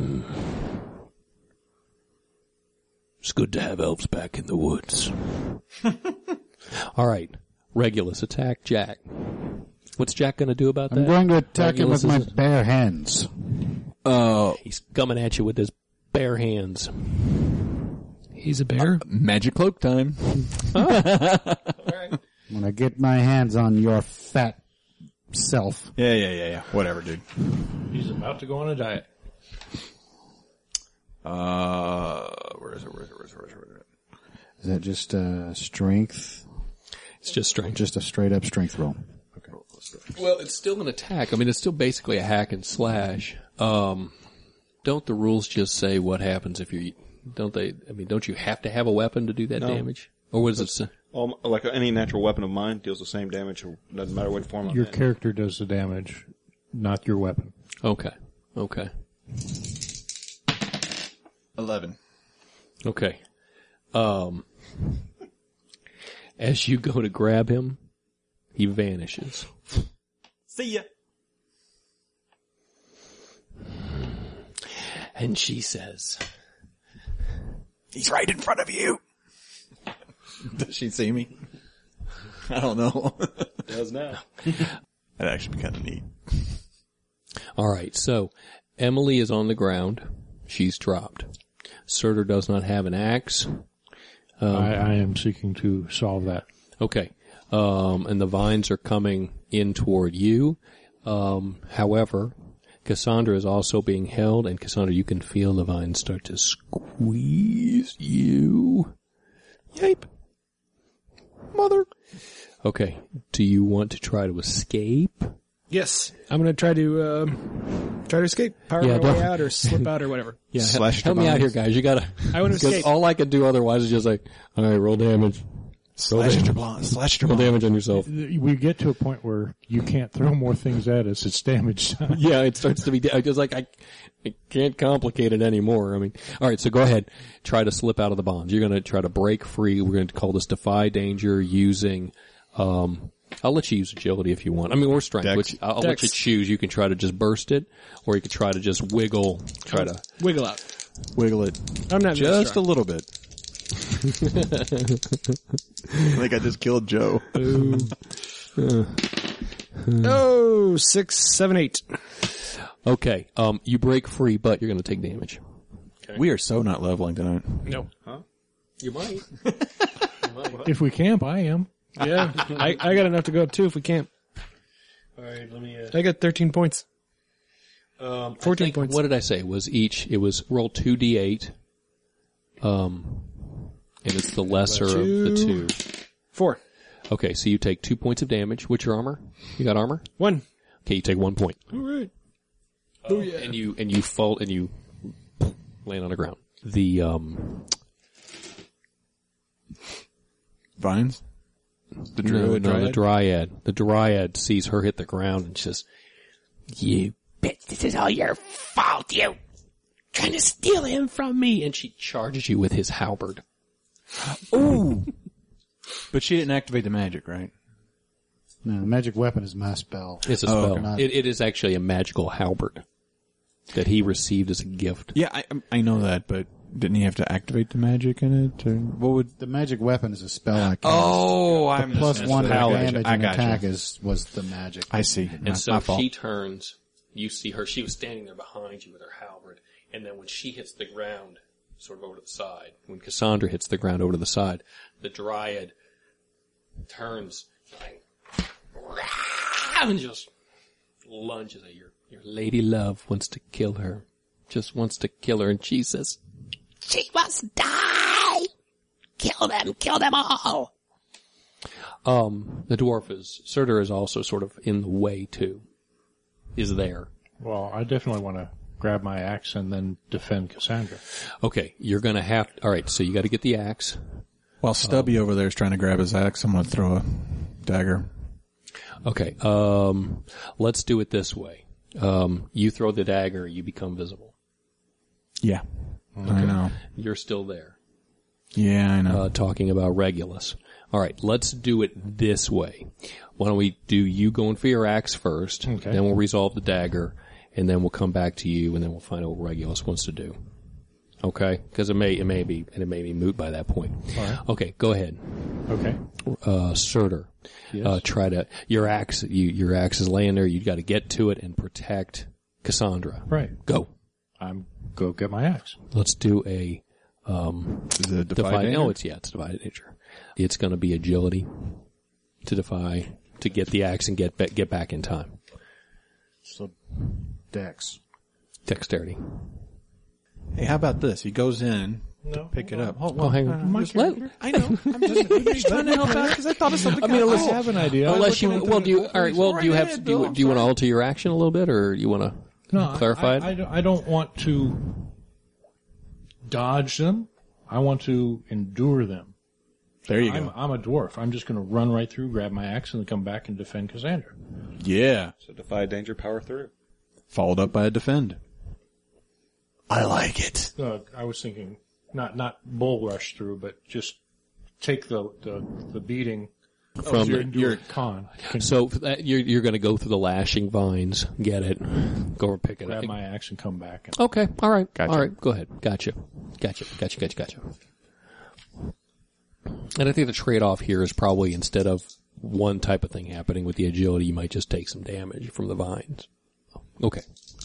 it's good to have elves back in the woods. All right. Regulus, attack Jack. What's Jack going to do about that? I'm going to attack him Regulus with my is- bare hands. Uh, He's coming at you with his bare hands. He's a bear. magic cloak time. I'm going to get my hands on your fat self. Yeah, yeah, yeah, yeah. Whatever, dude. He's about to go on a diet. Uh, where is it? Where is it? Where is it? Where is it? Where is it? Is that just uh, strength? It's just strange. Just a straight up strength roll. Well, it's still an attack. I mean, it's still basically a hack and slash. Um, don't the rules just say what happens if you, don't they, I mean, don't you have to have a weapon to do that No. damage? Or was it, s- Um, like any natural weapon of mine deals the same damage. Doesn't matter what form I'm Your in. character does the damage, not your weapon. okay, okay, Eleven. okay. Um, as you go to grab him, he vanishes. See ya. And she says, He's right in front of you. Does she see me? I don't know. Does now. That'd actually be kind of neat. all right, so Emily is on the ground. She's dropped. Surtur does not have an axe. I, I am seeking to solve that. Okay. Um, and the vines are coming in toward you. Um, however, Cassandra is also being held, and Cassandra, you can feel the vines start to squeeze you. Yape. Mother. Okay. Do you want to try to escape? Yes. I'm going to try to, um, try to escape. Power Yeah, my way don't- out or slip out or whatever. Yeah. Slash help your me out here, vines. guys. You gotta. I want to Because escape. all I can do otherwise is just like, all right, roll damage. Slash at your blonde. Slash at your Roll blonde. damage on yourself. We get to a point where you can't throw more things at us. It's damage time. Yeah, it starts to be, I just like, I, I can't complicate it anymore. I mean, alright, so go ahead. Try to slip out of the bonds. You're gonna try to break free. We're gonna call this defy danger using, um, I'll let you use agility if you want. I mean, or strength, Dex. which I'll, I'll let Dex. you choose. You can try to just burst it, or you can try to just wiggle, try to, Wiggle out. Wiggle it. I'm not Just a strong. little bit. I think I just killed Joe. Oh, six, seven, eight. okay, um, you break free, but you're gonna take damage. We are so not leveling tonight. No. You might. If we camp, I am. Yeah. I, I got enough to go up too if we can't. Alright, let me, uh, I got thirteen points. Um, fourteen I think- points. What did I say? It was each, it was roll two d eight, um, and it's the lesser of the two. Four. Okay, so you take two points of damage. What's your armor? You got armor? One. Okay, you take one point. All right. Oh, yeah. And you, and you fall, and you land on the ground. The, um, Vines? The no, druid, no, the dryad? dryad. The dryad sees her hit the ground and says, you bitch, this is all your fault, you trying to steal him from me. And she charges you with his halberd. Ooh! But she didn't activate the magic, right? No, the magic weapon is my spell. It's a Oh, spell. okay. It, it is actually a magical halberd that he received as a gift. Yeah, I I know that, but didn't he have to activate the magic in it? Or what would... The magic weapon is a spell I cast. Oh, I'm Plus just- one I got you. damage I and got you. attack is was the magic. I see. And My- so my fault. she turns, you see her, she was standing there behind you with her halberd, and then when she hits the ground, sort of over to the side, when Cassandra hits the ground over to the side, the dryad turns, like, and just lunges at your, your lady love wants to kill her, just wants to kill her, and she says, she must die! Kill them, kill them all! Um, the dwarf is, Surtur is also sort of in the way too. Is there. Well, I definitely want to grab my axe and then defend Cassandra. Okay, you're gonna have, alright, so you gotta get the axe. While Stubby over there is trying to grab his axe, I'm going to throw a dagger. Okay, um, let's do it this way. Um, you throw the dagger, you become visible. Yeah. I know. You're still there, Yeah, I know. uh, talking about Regulus. Alright, let's do it this way. Why don't we do you going for your axe first, Okay. then we'll resolve the dagger, and then we'll come back to you, and then we'll find out what Regulus wants to do. Okay? Because it may, it may be, and it may be moot by that point. All right. Okay, go ahead. Okay. Uh, Surtur. Yes. Uh, try to, your axe, you, your axe is laying there, you gotta get to it and protect Cassandra. Right. Go. I'm go get my axe. Let's do a, um, Is it defy, defy danger? no, it's, yeah, it's defy nature. It's gonna be agility to defy, to get the axe and get, ba- get back in time. So, Dex. Dexterity. Hey, how about this? He goes in, No. pick it up. Oh, hang on. My Just let- I know. I'm just, I'm just trying to help out because I thought of something. I mean, unless, I have an idea. unless you, I'm looking well, at do you, the- all right, well, do you have, ahead, do you, Bill, I'm do you want to sorry. alter your action a little bit, or you want to No, clarify I, it? I, I don't- I don't want to dodge them. I want to endure them. There you I'm, go. I'm a dwarf. I'm just going to run right through, grab my axe, and then come back and defend Cassandra. Yeah. So defy danger, power through. Followed up by a defend. I like it. Uh, I was thinking not not bull rush through, but just take the the, the beating From your, the- your con. Can So for that, you're you're going to go through the lashing vines, get it, go and pick it grab up. my axe and come back. And, Okay, all right, Gotcha. all right, go ahead. Gotcha, gotcha, gotcha, gotcha, gotcha. And I think the trade-off here is probably instead of one type of thing happening with the agility, you might just take some damage from the vines. Okay,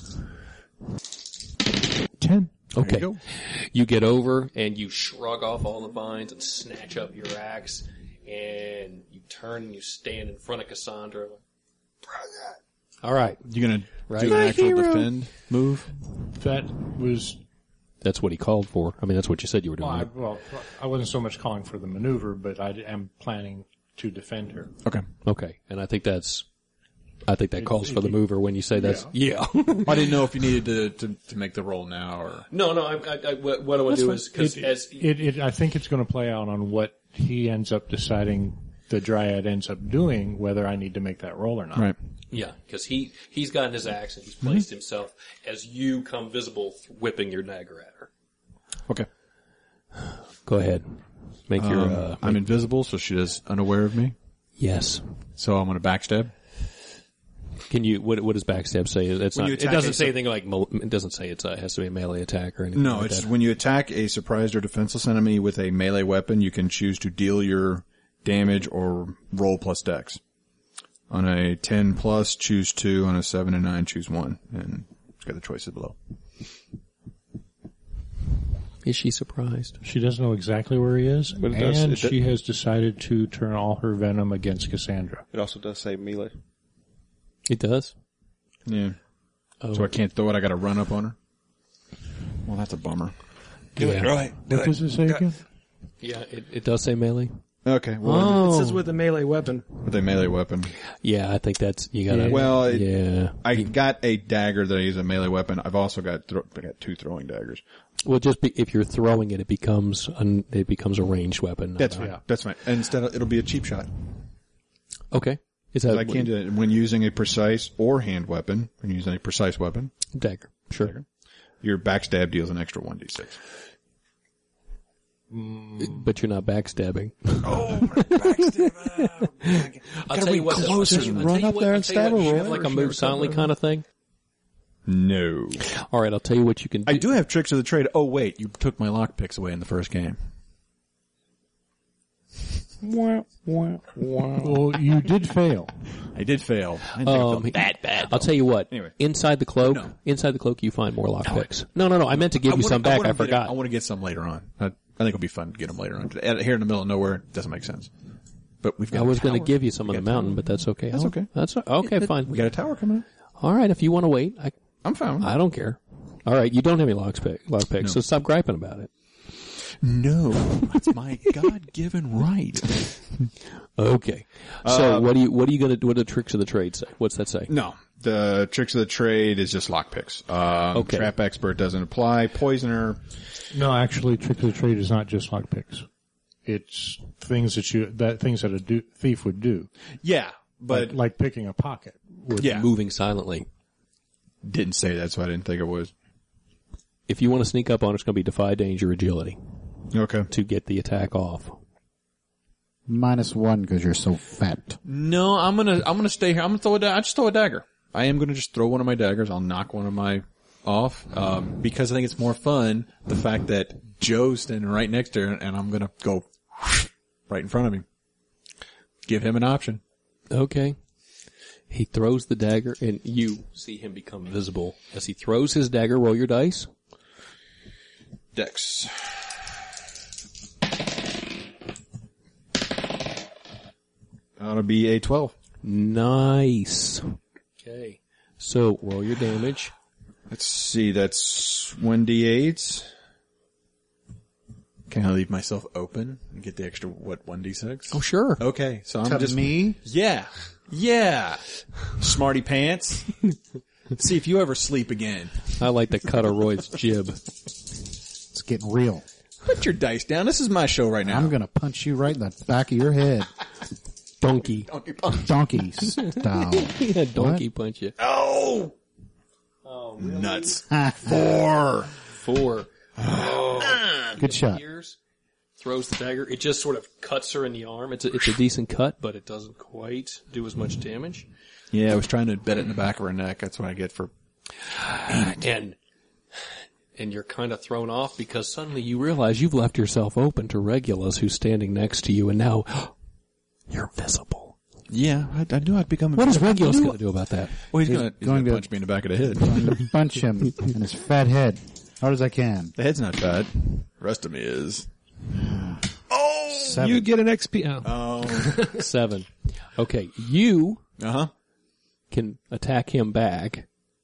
Ten. okay. you go. You get over and you shrug off all the vines and snatch up your axe, and you turn and you stand in front of Cassandra. All right, You gonna Right. do My an actual hero. defend move? That was that's what he called for. I mean, that's what you said you were doing. well. I, right? well, I wasn't so much calling for the maneuver, but I am planning to defend her. Okay. Okay, and I think that's, I think that calls for the mover when you say that's, yeah. I didn't know if you needed to, to, to make the roll now or. no, no, I, I, I, what what I want to do is, because It, as, it, it, I think it's going to play out on what he ends up deciding. The Dryad ends up doing whether I need to make that roll or not. Right. yeah, because he, he's gotten his axe and he's placed himself as you come visible, whipping your dagger at her. Okay. Go ahead. Make your, Um, uh, I'm invisible, so she is unaware of me. yes. So I'm gonna backstab. Can you, what, what does backstab say? It's When not, you it attack doesn't a say sup- anything like, mo- it doesn't say it's, uh, it has to be a melee attack or anything No, like it's that. when you attack a surprised or defenseless enemy with a melee weapon, you can choose to deal your damage or roll plus dex. On a ten plus, choose two. On a seven and nine, choose one. And it's got the choices below. Is she surprised? She doesn't know exactly where he is, But it and does- it she has decided to turn all her venom against Cassandra. It also does say melee. It does? Yeah. Oh. So I can't throw it. I got to run up on her. Well, that's a bummer. Do it, Right. What does it say again? Yeah, it, it does say melee. Okay. Well, Oh. It says with a melee weapon. with a melee weapon. Yeah, I think that's, you gotta, Well, it- yeah. I got a dagger that I use a melee weapon. I've also got thro- I got two throwing daggers. Well, just be, if you're throwing it, it becomes an, it becomes a ranged weapon. That's not- fine. That's fine. And instead, of, it'll be a cheap shot. Okay. Is that I can't do it when using a precise or hand weapon. When using a precise weapon, dagger? Sure. your backstab deals an extra one d six. But you're not backstabbing. Oh, backstab! I'll tell you what. closer I'll tell you- and I'll run tell you up what- there I'll and tell you stab what, her you with have it, like or a she move recover silently it. kind of thing. No, All right, I'll tell you what you can do. I do have tricks of the trade. Oh wait, you took my lockpicks away in the first game. Well, you did fail. I did fail. I didn't Um, feel that bad. I'll tell you what. Anyway. Inside the cloak, No. inside the cloak, you find more lockpicks. No, no, no. I meant to give you wanna- some back. wanna I get- forgot. I want to get some later on. I, I think it'll be fun to get them later on. Here in the middle of nowhere, it doesn't make sense. But we've got. I was going to give you some on the mountain, but that's okay. That's Oh, okay. That's okay. Fine. We got a tower coming up. All right. If you want to wait, I, I'm fine. with I that. don't care. All right. You don't have any lockpick, lockpicks, so stop griping about it. No, that's my God-given right. Okay. So what do you what are you gonna what do the tricks of the trade say? What's that say? No, the tricks of the trade is just lockpicks. Um, Okay. Trap expert doesn't apply. Poisoner. No, actually, trick of the trade is not just lockpicks. It's things that you that things that a do, thief would do, Yeah, but like, like picking a pocket. Would, yeah, Moving silently. didn't say that, so I didn't think it was. If you want to sneak up on it, it's going to be defy danger agility Okay. to get the attack off. Minus one because you're so fat. No, I'm gonna I'm gonna stay here. I'm gonna throw a da- I just throw a dagger. I am going to just throw one of my daggers. I'll knock one of my off, um, because I think it's more fun, the fact that Joe's standing right next to her, and I'm going to go right in front of him. Give him an option. Okay. He throws the dagger, and you see him become visible. As he throws his dagger, roll your dice. Dex. That'll be a twelve. Nice. Okay. So, roll your damage. Let's see, that's one d eight. Can I leave myself open and get the extra, what, one d six? Oh, sure. Okay, so I'm To just... me? Yeah. Yeah. Smarty pants. See if you ever sleep again. I like to cut a Roy's jib. It's getting real. Put your dice down. This is my show right now. I'm gonna punch you right in the back of your head. Donkey. Donkey punch. Donkey style. Yeah, donkey punch you. Oh! Oh, Nuts. Four. Four. Good shot. Ears, throws the dagger. It just sort of cuts her in the arm. It's a, it's a decent cut, but it doesn't quite do as much damage. Yeah, I was trying to embed it in the back of her neck. That's what I get for... And and you're kind of thrown off because suddenly you realize you've left yourself open to Regulus, who's standing next to you, and now you're visible. Yeah, I, I knew I'd become... What is Regulus going to do about that? Well, he's, gonna, he's going gonna to- punch me in the back of the head. I'm gonna punch him in his fat head hard as I can. The head's not bad. The rest of me is... Seven. You get an X P. Oh. Oh. Seven. Okay, you Uh-huh. can attack him back.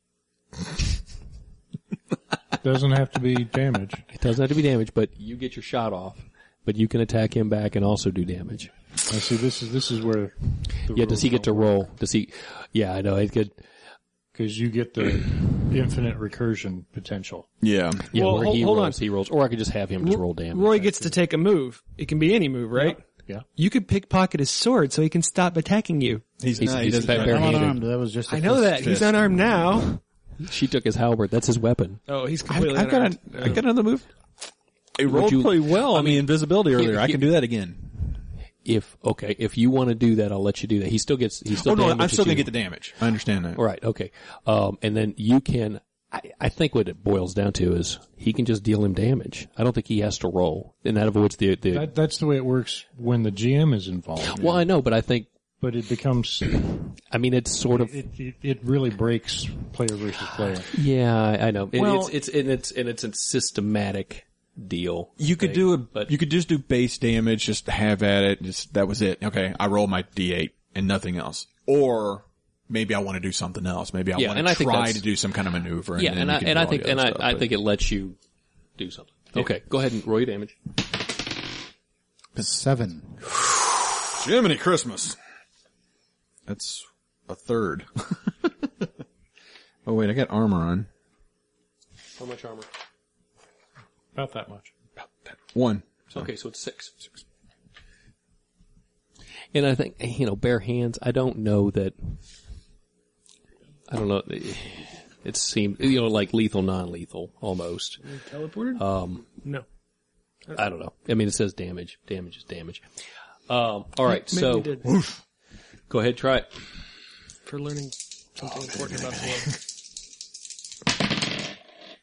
Doesn't have to be damage. It doesn't have to be damage, but you get your shot off. But you can attack him back and also do damage. I see. This is this is where. The Yeah, does he get to roll? Does he? Yeah, I know. It could. Because you get the infinite recursion potential. Yeah. Yeah, Well, where hold- he hold rolls, on. he rolls, or I could just have him just roll damage. Roy gets to take a move. It can be any move, right? Yeah. You could pickpocket his sword so he can stop attacking you. He's, He's- not, he's he doesn't fat try- bear I'm handed. unarmed. That was just a I know fist. that. He's fist. unarmed now. She took his halberd. That's his weapon. Oh, he's I've, completely I've got, unarmed. a, I got another move. It rolled you- pretty well I on the invisibility earlier. here- I can do that again. If okay, if you want to do that, I'll let you do that. He still gets. He still. Oh, no, I'm damages still going to you. get the damage. I understand that. All right. Okay. Um, and then you can. I, I think what it boils down to is he can just deal him damage. I don't think he has to roll, and that avoids the the. That, that's the way it works when the G M is involved. well, I know, but I think. But it becomes, it, I mean, it's sort of. it, it really breaks player versus player. Yeah, I, I know. It, Well- it's it's and it's and it's a systematic deal. You could thing, do a, but you could just do base damage, just have at it, just, that was it. Okay, I roll my D eight and nothing else. Or maybe I want to do something else. Maybe I Yeah, want and to I think try that's- to do some kind of maneuver. And yeah, then and you I can and do I all think the and other I, stuff, I but- think it lets you do something. Okay, go ahead and roll your damage. Seven. Jiminy Christmas. That's a third. Oh wait, I got armor on. How much armor? About that much. One. So. Okay, so it's six. Six. And I think, you know, bare hands, I don't know that, I don't know, it seemed, you know, like lethal, non-lethal, almost. Teleported? Um, no. I don't know. I mean, it says damage. Damage is damage. Um, alright, Maybe so, we did. go ahead, try it. For learning something important about the world.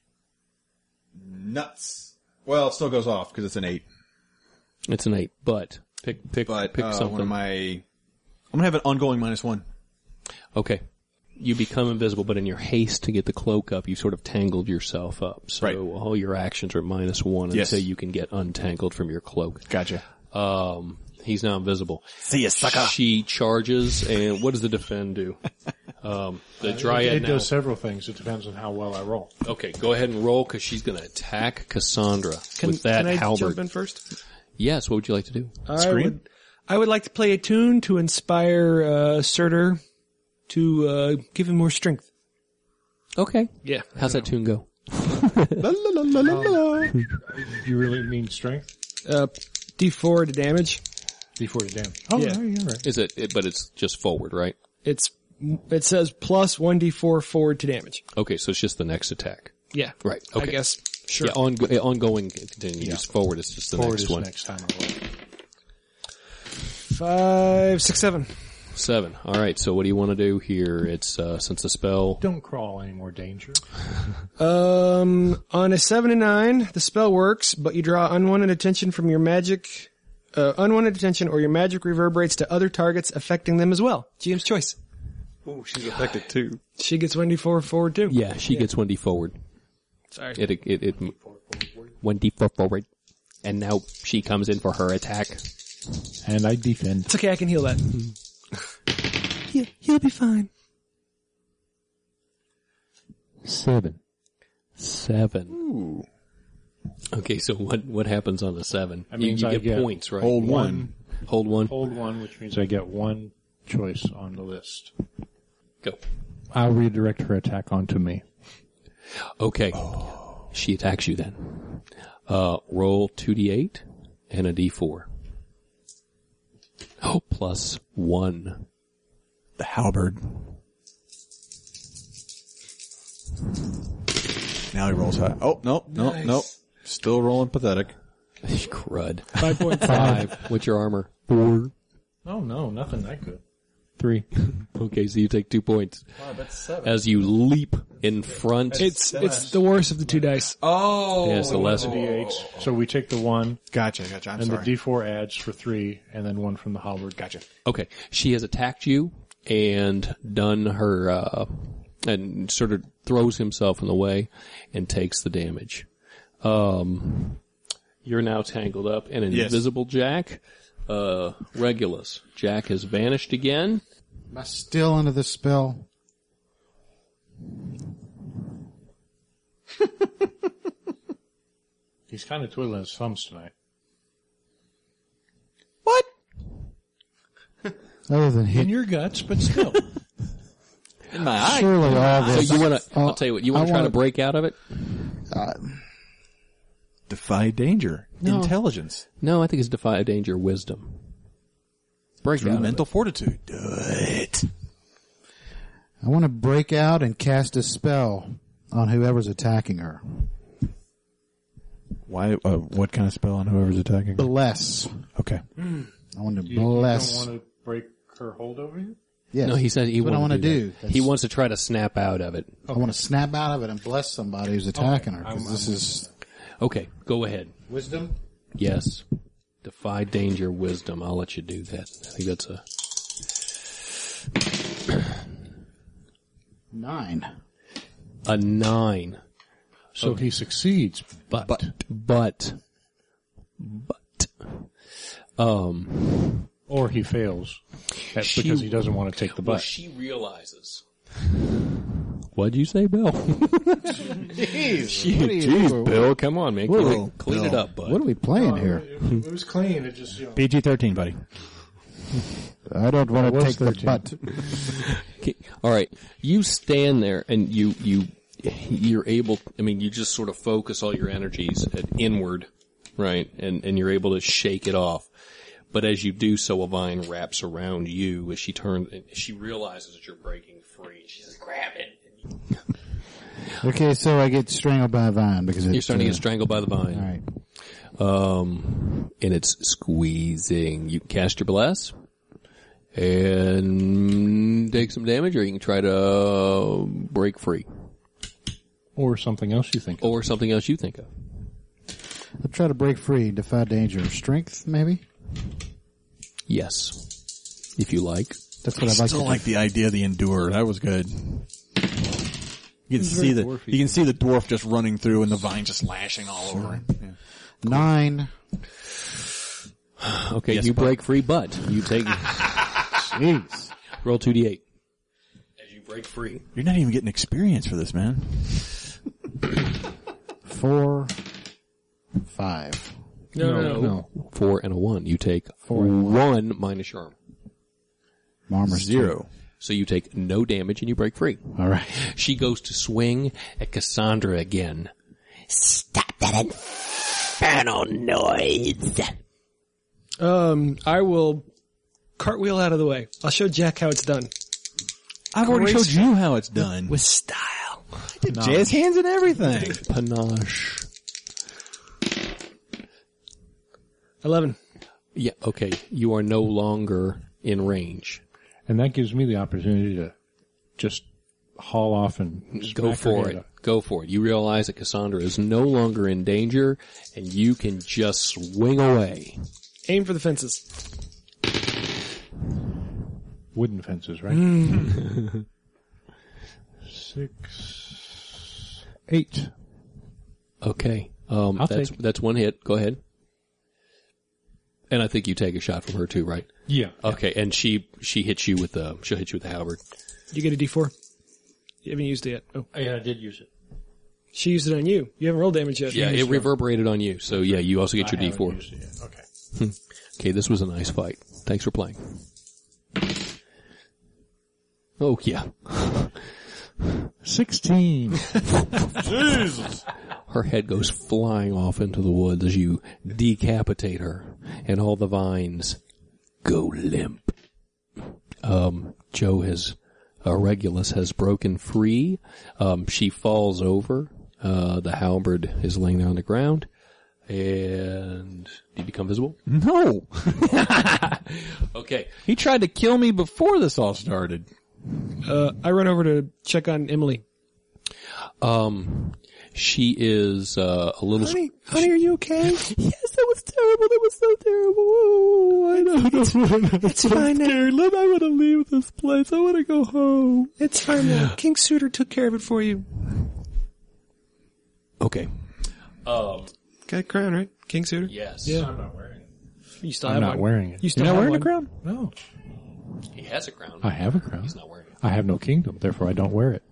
Nuts. Well, it still goes off because it's an eight. It's an eight, but pick, pick, But pick uh, something. what am I? I'm gonna have an ongoing minus one. Okay. You become invisible, but in your haste to get the cloak up, you sort of tangled yourself up. So Right. all your actions are minus one Yes. until you can get untangled from your cloak. Gotcha. Um, he's now invisible. See ya, sucker. She charges, and what does the defend do? Um, the dryad It, it now. does several things. It depends on how well I roll. Okay, go ahead and roll because she's going to attack Cassandra Can, with that can I halberd. jump in first? Yes, what would you like to do? I would, I would like to play a tune to inspire uh, Surtur to uh, give him more strength. Okay. Yeah. How's that tune go? La, la, la, la, la, la. You really mean strength? Uh, D four to damage. D four to damage. Oh, Yeah. yeah, you're right. Is it, it? But it's just forward, right? It's it says plus one D four forward to damage. Okay, so it's just the next attack. Yeah. Right. Okay. I guess. Sure. Yeah, on, uh, ongoing continues. Forward is just the Forward next is one. next time I roll. Five, six, seven. Seven. All right. So what do you want to do here? It's uh, since the spell. Don't crawl any more danger. Um, on a seven to nine, the spell works, but you draw unwanted attention from your magic, uh, unwanted attention or your magic reverberates to other targets affecting them as well. G M's choice. Oh, she's affected too. She gets one d four forward too. Yeah, she gets one d forward. Sorry. It it it, it one d four forward, and now she comes in for her attack. And I defend. It's okay, I can heal that. he'll, he'll be fine. Seven. Seven. Ooh. Okay, so what what happens on the seven? That You, means you I get, get points, right? Hold one. Hold one. Hold one, which means I get one choice on the list. Go. I'll redirect her attack onto me. Okay. She attacks you then. Uh, roll two d eight and a d four. Oh, plus one. The halberd. Now he rolls high. Oh, no, no, Nice. no. Still rolling pathetic. Crud. five point Five. What's your armor? Four. Oh no, nothing that good. Three. Okay, so you take two points. As you leap in front. It's, it's the worst of the two dice. Oh. Yeah, it's the lesser. D eights. So we take the one, Gotcha, gotcha. I'm and sorry. the D four adds for three, and then one from the halberd. Gotcha. Okay. She has attacked you and done her, uh, and sort of throws himself in the way and takes the damage. Um, you're now tangled up in an Yes. invisible Jack. Uh, Regulus. Jack has vanished again. Am I still under the spell? He's kind of twiddling his thumbs tonight. What? Other than In hit, your guts, but still. In my eye. surely all So this. you want to, uh, I'll tell you what, you want I to try to wanna- break out of it? uh, Defy danger. No. Intelligence. No, I think it's defy danger, wisdom. Break Through out of mental it. fortitude. Do it. I want to break out and cast a spell on whoever's attacking her. Why? Uh, what kind of spell on whoever's attacking? Bless. Okay. I want to You, you bless. don't want to break her hold over you? Yes. No, he said he That's what I wanted want to to do do. that. That's- He wants to try to snap out of it. I want to snap out of it and bless somebody who's attacking her. 'Cause I'm- this I'm- is Okay, go ahead. wisdom. Yes. Defy danger, wisdom. I'll let you do that. I think that's a... Nine. A nine. So he succeeds, But, but, but, but, um, or he fails. That's She- because he doesn't want to take the well, butt. she realizes. What'd you say, Bill? Jeez, Jeez, Bill, come on, man. Clean, Whoa, it, clean it Bill. up, bud. What are we playing here? It, it was clean. It just, you know. P G thirteen, buddy. I don't want to was take the thirteen. butt. Okay, all right. You stand there and you, you, you're able, I mean, you just sort of focus all your energies at inward, right? And, and you're able to shake it off. But as you do so, a vine wraps around you as she turns, and she realizes that you're breaking free. She says, grab it. Okay, so I get strangled by a vine because it's, You're starting to uh, get strangled by the vine. all right. Um, and it's squeezing. You can cast your bless and take some damage, or you can try to uh, break free. Or something else you think of. Or something else you think of. I'll try to break free, defy danger. Strength, maybe? Yes. If you like. That's what I'd like to Still do. like the idea of the endure. That was good. You can see the you can see the dwarf just running through and the vine just lashing all over him. Yeah. Nine. Okay, Yes, you but- break free, but you take, Jeez. roll two d eight. As you break free. You're not even getting experience for this, man. Four. Five. No, no, no. Four and a one. You take Four and one minus your arm. Armor's Zero. So you take no damage and you break free. Two. All right. She goes to swing at Cassandra again. Stop that infernal noise. Um, I will cartwheel out of the way. I'll show Jack how it's done. I've already showed you how it's done. With style. Jazz hands and everything. Panache. Eleven. Yeah, okay. You are no longer in range. And that gives me the opportunity to just haul off and Go smack her for head it. up. Go for it. You realize that Cassandra is no longer in danger, and you can just swing away. Aim for the fences. Wooden fences, right? Six, eight. Okay. Um, I'll that's take it. that's one hit. Go ahead. And I think you take a shot from her too, right? Yeah. Okay. And she she hits you with the she'll hit you with the halberd. You get a D four. You haven't used it yet. Oh, Yeah, I did use it. she used it on you. You haven't rolled damage yet. Yeah, it reverberated on you. So yeah, you also get your I D haven't four. used it yet. Okay. Okay, this was a nice fight. Thanks for playing. Oh yeah. Sixteen. Her head goes flying off into the woods as you decapitate her, and all the vines go limp. Um, Joe has, uh, Regulus has broken free. Um, she falls over. Uh, the halberd is laying there on the ground. And do you become visible? No. Okay. He tried to kill me before this all started. Uh, I run over to check on Emily. Um, she is, uh, a little... Honey, honey, are you okay? Yes, that was terrible. That was so terrible. Oh, I don't know. It's fine now. Let I want to leave this place. I want to go home. It's fine now. King Suitor took care of it for you. Okay. Um, Got a crown, right? King Suitor? yes. Yeah. I'm not wearing it. You still I'm have not one. wearing it. You still You're not have wearing one. a crown? No. He has a crown. I have a crown. He's not wearing it. I have no kingdom, therefore I don't wear it.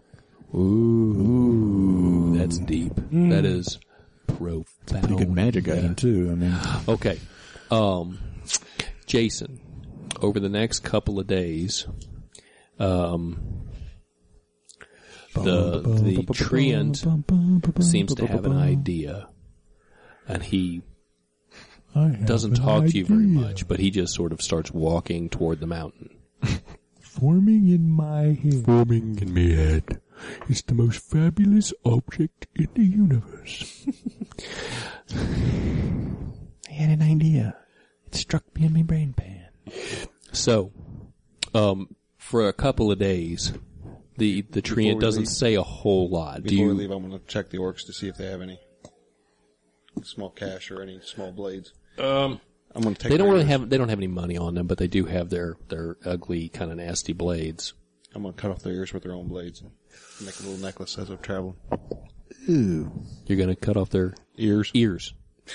Ooh, that's deep. That is profound. Pretty good magic item too. I mean, Okay. Um, Jason, over the next couple of days, um, the, the treant seems to have an idea, and he doesn't talk to you very much, but he just sort of starts walking toward the mountain. Forming in my head. Forming in my head is the most fabulous object in the universe. I had an idea. It struck me in my brain pan. So, um, for a couple of days, the the Before treant we doesn't leave- say a whole lot. Do Before you? we leave, I'm going to check the orcs to see if they have any small cash or any small blades. Um, I'm going to take. they don't their really ears. have they don't have any money on them, but they do have their their ugly kind of nasty blades. I'm going to cut off their ears with their own blades and make a little necklace as I'm traveling. Ooh. You're going to cut off their Ears. ears.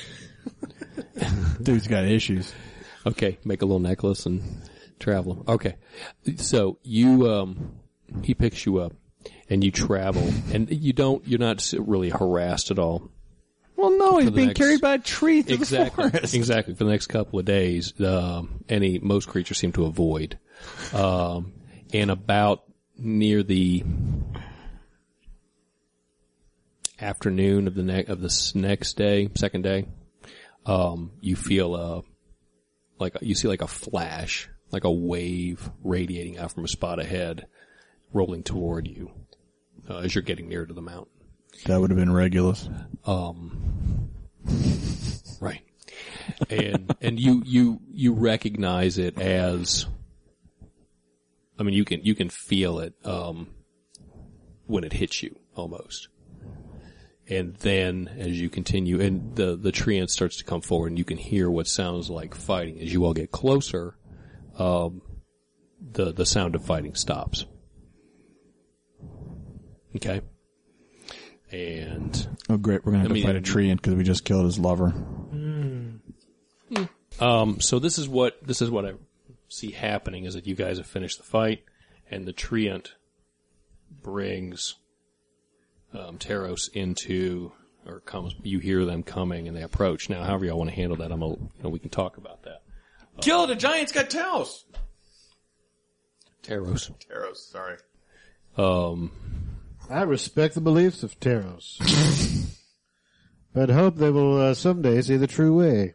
Dude's got issues. Okay, make a little necklace and travel. Okay, so you um, he picks you up and you travel, and you don't you're not really harassed at all. Well, no, he's the being next- carried by a tree through Exactly. the forest. Exactly. For the next couple of days, um, any most creatures seem to avoid. Um, and about near the afternoon of the ne- of this next day, second day, um, you feel a like a, you see like a flash, like a wave radiating out from a spot ahead, rolling toward you uh, as you're getting near to the mountain. That would have been Regulus. Um, right. And, and you, you, you recognize it as, I mean, you can, you can feel it, um, when it hits you, almost. And then, as you continue, and the, the treant starts to come forward, and you can hear what sounds like fighting. As you all get closer, um, the, the sound of fighting stops. Okay? And, Oh, great. We're going to have I mean, to fight a treant because we just killed his lover. Um, so this is what, this is what I see happening is that you guys have finished the fight and the treant brings, um, Taros into, or comes, you hear them coming and they approach. Now, however y'all want to handle that, I'm a, you know, we can talk about that. Kill it! The giant's got tails! Taros. Taros, sorry. Um, I respect the beliefs of Taros, but hope they will uh, someday see the true way.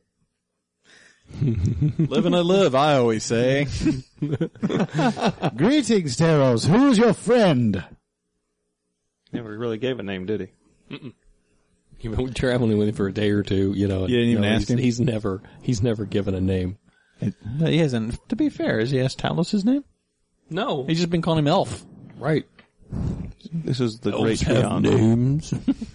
Live and I live, I always say. Greetings, Taros. Who's your friend? Never really gave a name, did he? you've been traveling with him for a day or two, you know. You didn't even no, ask he's, him? He's never, he's never given a name. It, he hasn't, to be fair, has he asked Talos his name? No. He's just been calling him Elf. Right. This is the Elves great have beyond. names.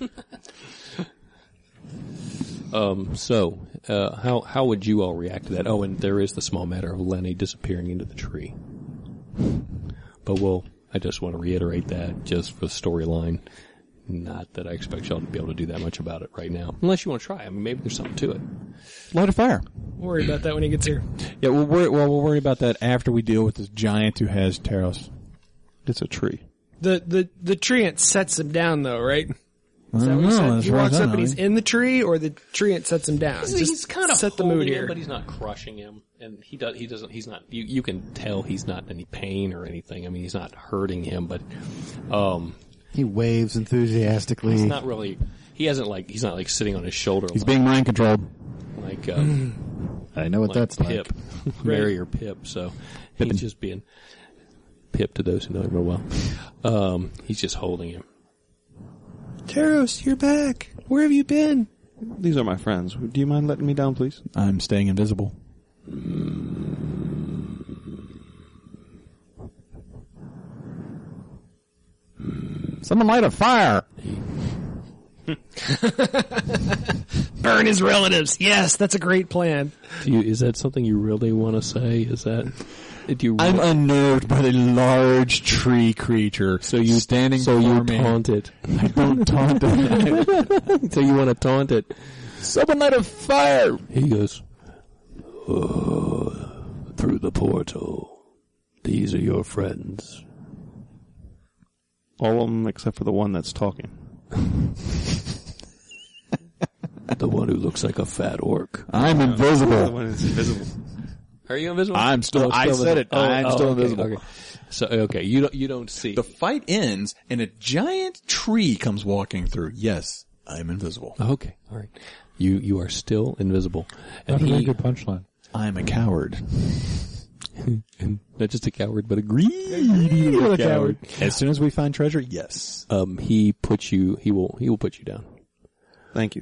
um, so, uh, how, how would you all react to that? Oh, and there is the small matter of Lenny disappearing into the tree. But we'll, I just want to reiterate that just for the storyline. Not that I expect y'all to be able to do that much about it right now. Unless you want to try. I mean, maybe there's something to it. Light a fire. We'll worry about that when he gets here. Yeah, we'll worry, well, we'll worry about that after we deal with this giant who has Taros. It's a tree. The the the treant sets him down, though, right? Is that I what don't you know, said? as He far as walks I up know. and he's in the tree, or the treant sets him down. He's, Just he's kind of set the holding mood him, here. but he's not crushing him, and he does. He doesn't. He's not. You, you can tell he's not in any pain or anything. I mean, he's not hurting him, but um, He waves enthusiastically. he's not really. He hasn't like. He's not like sitting on his shoulder. He's like, being mind controlled. like um, I know what like that's Pip, like. Mary or Pip. So he's just being Pip to those who know him real well. Um, he's just holding him. Taros, you're back. Where have you been? These are my friends. Do you mind letting me down, please? I'm staying invisible. Someone light a fire. Burn his relatives. Yes, that's a great plan. Do you, is that something you really want to say? Is that? Do you? I'm unnerved by the large tree creature. So you standing so before you me. taunt it. I don't taunt it. So you want to taunt it? Someone light a fire. He goes, oh, through the portal. These are your friends. All of them except for the one that's talking. The one who looks like a fat orc. I'm The invisible. one that's invisible. Are you invisible? I'm still- I said it. I'm still okay, invisible. Okay. So okay, you don't you don't see. The fight ends and a giant tree comes walking through. Yes, I'm invisible. Okay, all right. You you are still invisible, and Not a very he good punchline. I'm a coward. and not just a coward, but a greedy little coward. As soon as we find treasure, yes. Um, he puts you. He will. He will put you down. Thank you.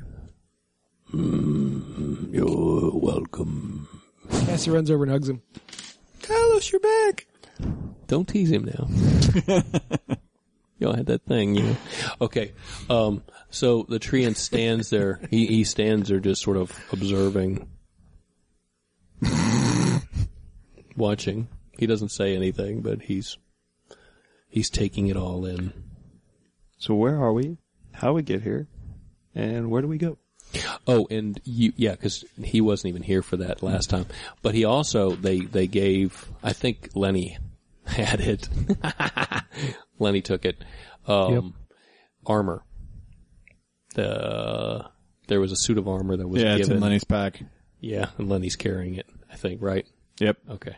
You're welcome. Cassie runs over and hugs him. Talos, you're back. Don't tease him now. Y'all had that thing, you know. Okay. Um, so the treant stands there. He, he stands there just sort of observing. Watching. He doesn't say anything, but he's, he's taking it all in. So where are we? How we get here? And where do we go? Oh, and you, yeah, cause he wasn't even here for that last time. But he also, they, they gave, I think Lenny had it. Lenny took it. Um, Yep. Armor. The, there was a suit of armor that was Yeah, given. it's in Lenny's pack. Yeah, and Lenny's carrying it, I think, right? Yep. Okay.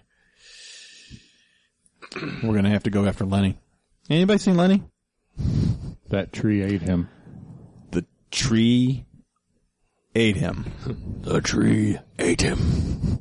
We're gonna have to go after Lenny. Anybody seen Lenny? That tree ate him. The tree ate him. The tree ate him.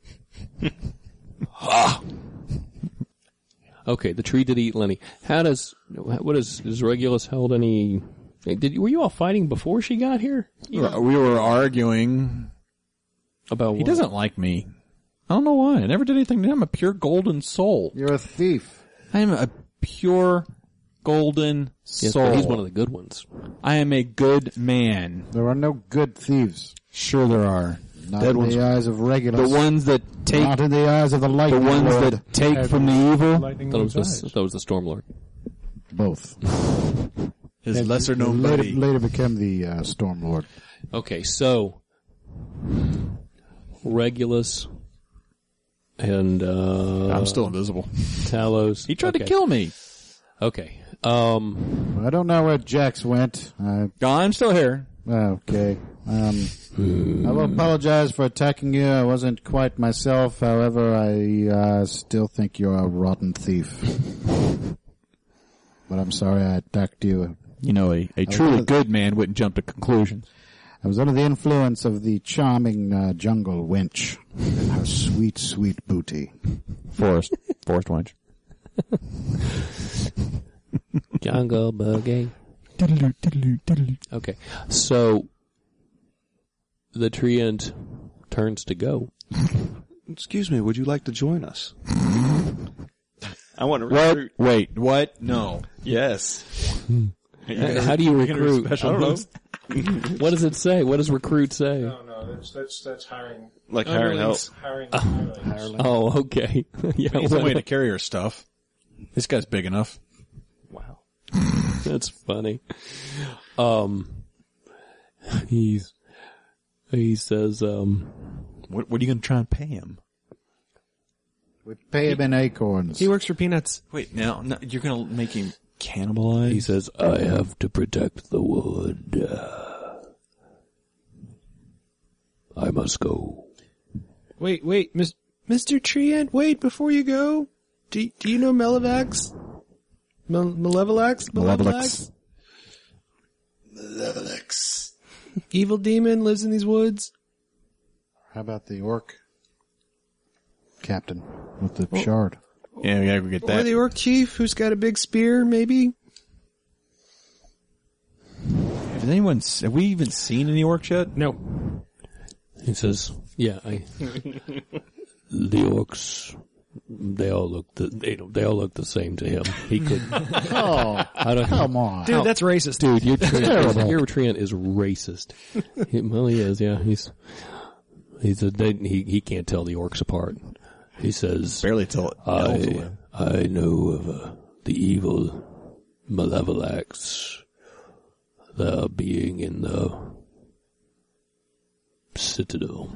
Ha! Okay, the tree did eat Lenny. How does, what is, does Regulus held any, did, were you all fighting before she got here? We were- We were arguing. About He what? doesn't like me. I don't know why. I never did anything to him. I'm a pure golden soul. You're a thief. I am a pure golden Yes, soul. but he's one of the good ones. I am a good man. There are no good thieves. Sure there are. Not Dead in ones. the eyes of Regulus. The ones that take, Not in the eyes of the light. the ones Lord. that take from the evil. Lightning That was Lord's the, eyes. that was the Stormlord. Both. His And lesser known later, buddy. later became the uh, Stormlord. Okay, so Regulus and uh I'm still invisible. Talos. He tried okay. to kill me. Okay. Um I don't know where Jax went. I, No, I'm still here. okay. Um, I will apologize for attacking you. I wasn't quite myself. However, I uh, still think you're a rotten thief. But I'm sorry I attacked you. You know, a, a truly good man wouldn't jump to conclusions. I was under the influence of the charming uh, jungle wench and her sweet, sweet booty. Forest. Forest wench. Jungle Boogie. Okay. So the treant turns to go. Excuse me, would you like to join us? I want to What? recruit. Wait, what? No. Yes. How do you recruit? I don't know. What does it say? What does recruit say? No, no, that's that's that's hiring. Like hiring help. Hiring. hirelings. Oh, okay. yeah, He's well, a way to carry her stuff. This guy's big enough. wow. That's funny. Um, he's, he says, um, What, what are you going to try and pay him? We pay him in acorns. He works for peanuts. Wait, now, now you're going to make him cannibalize? he says, I have to protect the wood. Uh, I must go. Wait, wait, Mis- Mister Treant, wait, before you go, do, do you know Malevax? Mel- Malevolax? Malevolax. Malevolax. Evil demon lives in these woods. How about the orc captain with the shard? Yeah, we gotta go get Or that. the orc chief who's got a big spear, maybe? Has anyone, s- have we even seen any orcs yet? No. He says, yeah, I, the orcs, they all look the, they don't, they all look the same to him. He could, Oh, I don't come on. Dude, that's racist. Dude, your Treant, your Treant is racist. He, well, he is, yeah. He's, he's a, they, he, he can't tell the orcs apart. He says, Barely tell it. I, I know of uh, the evil Malevolax, the being in the Citadel.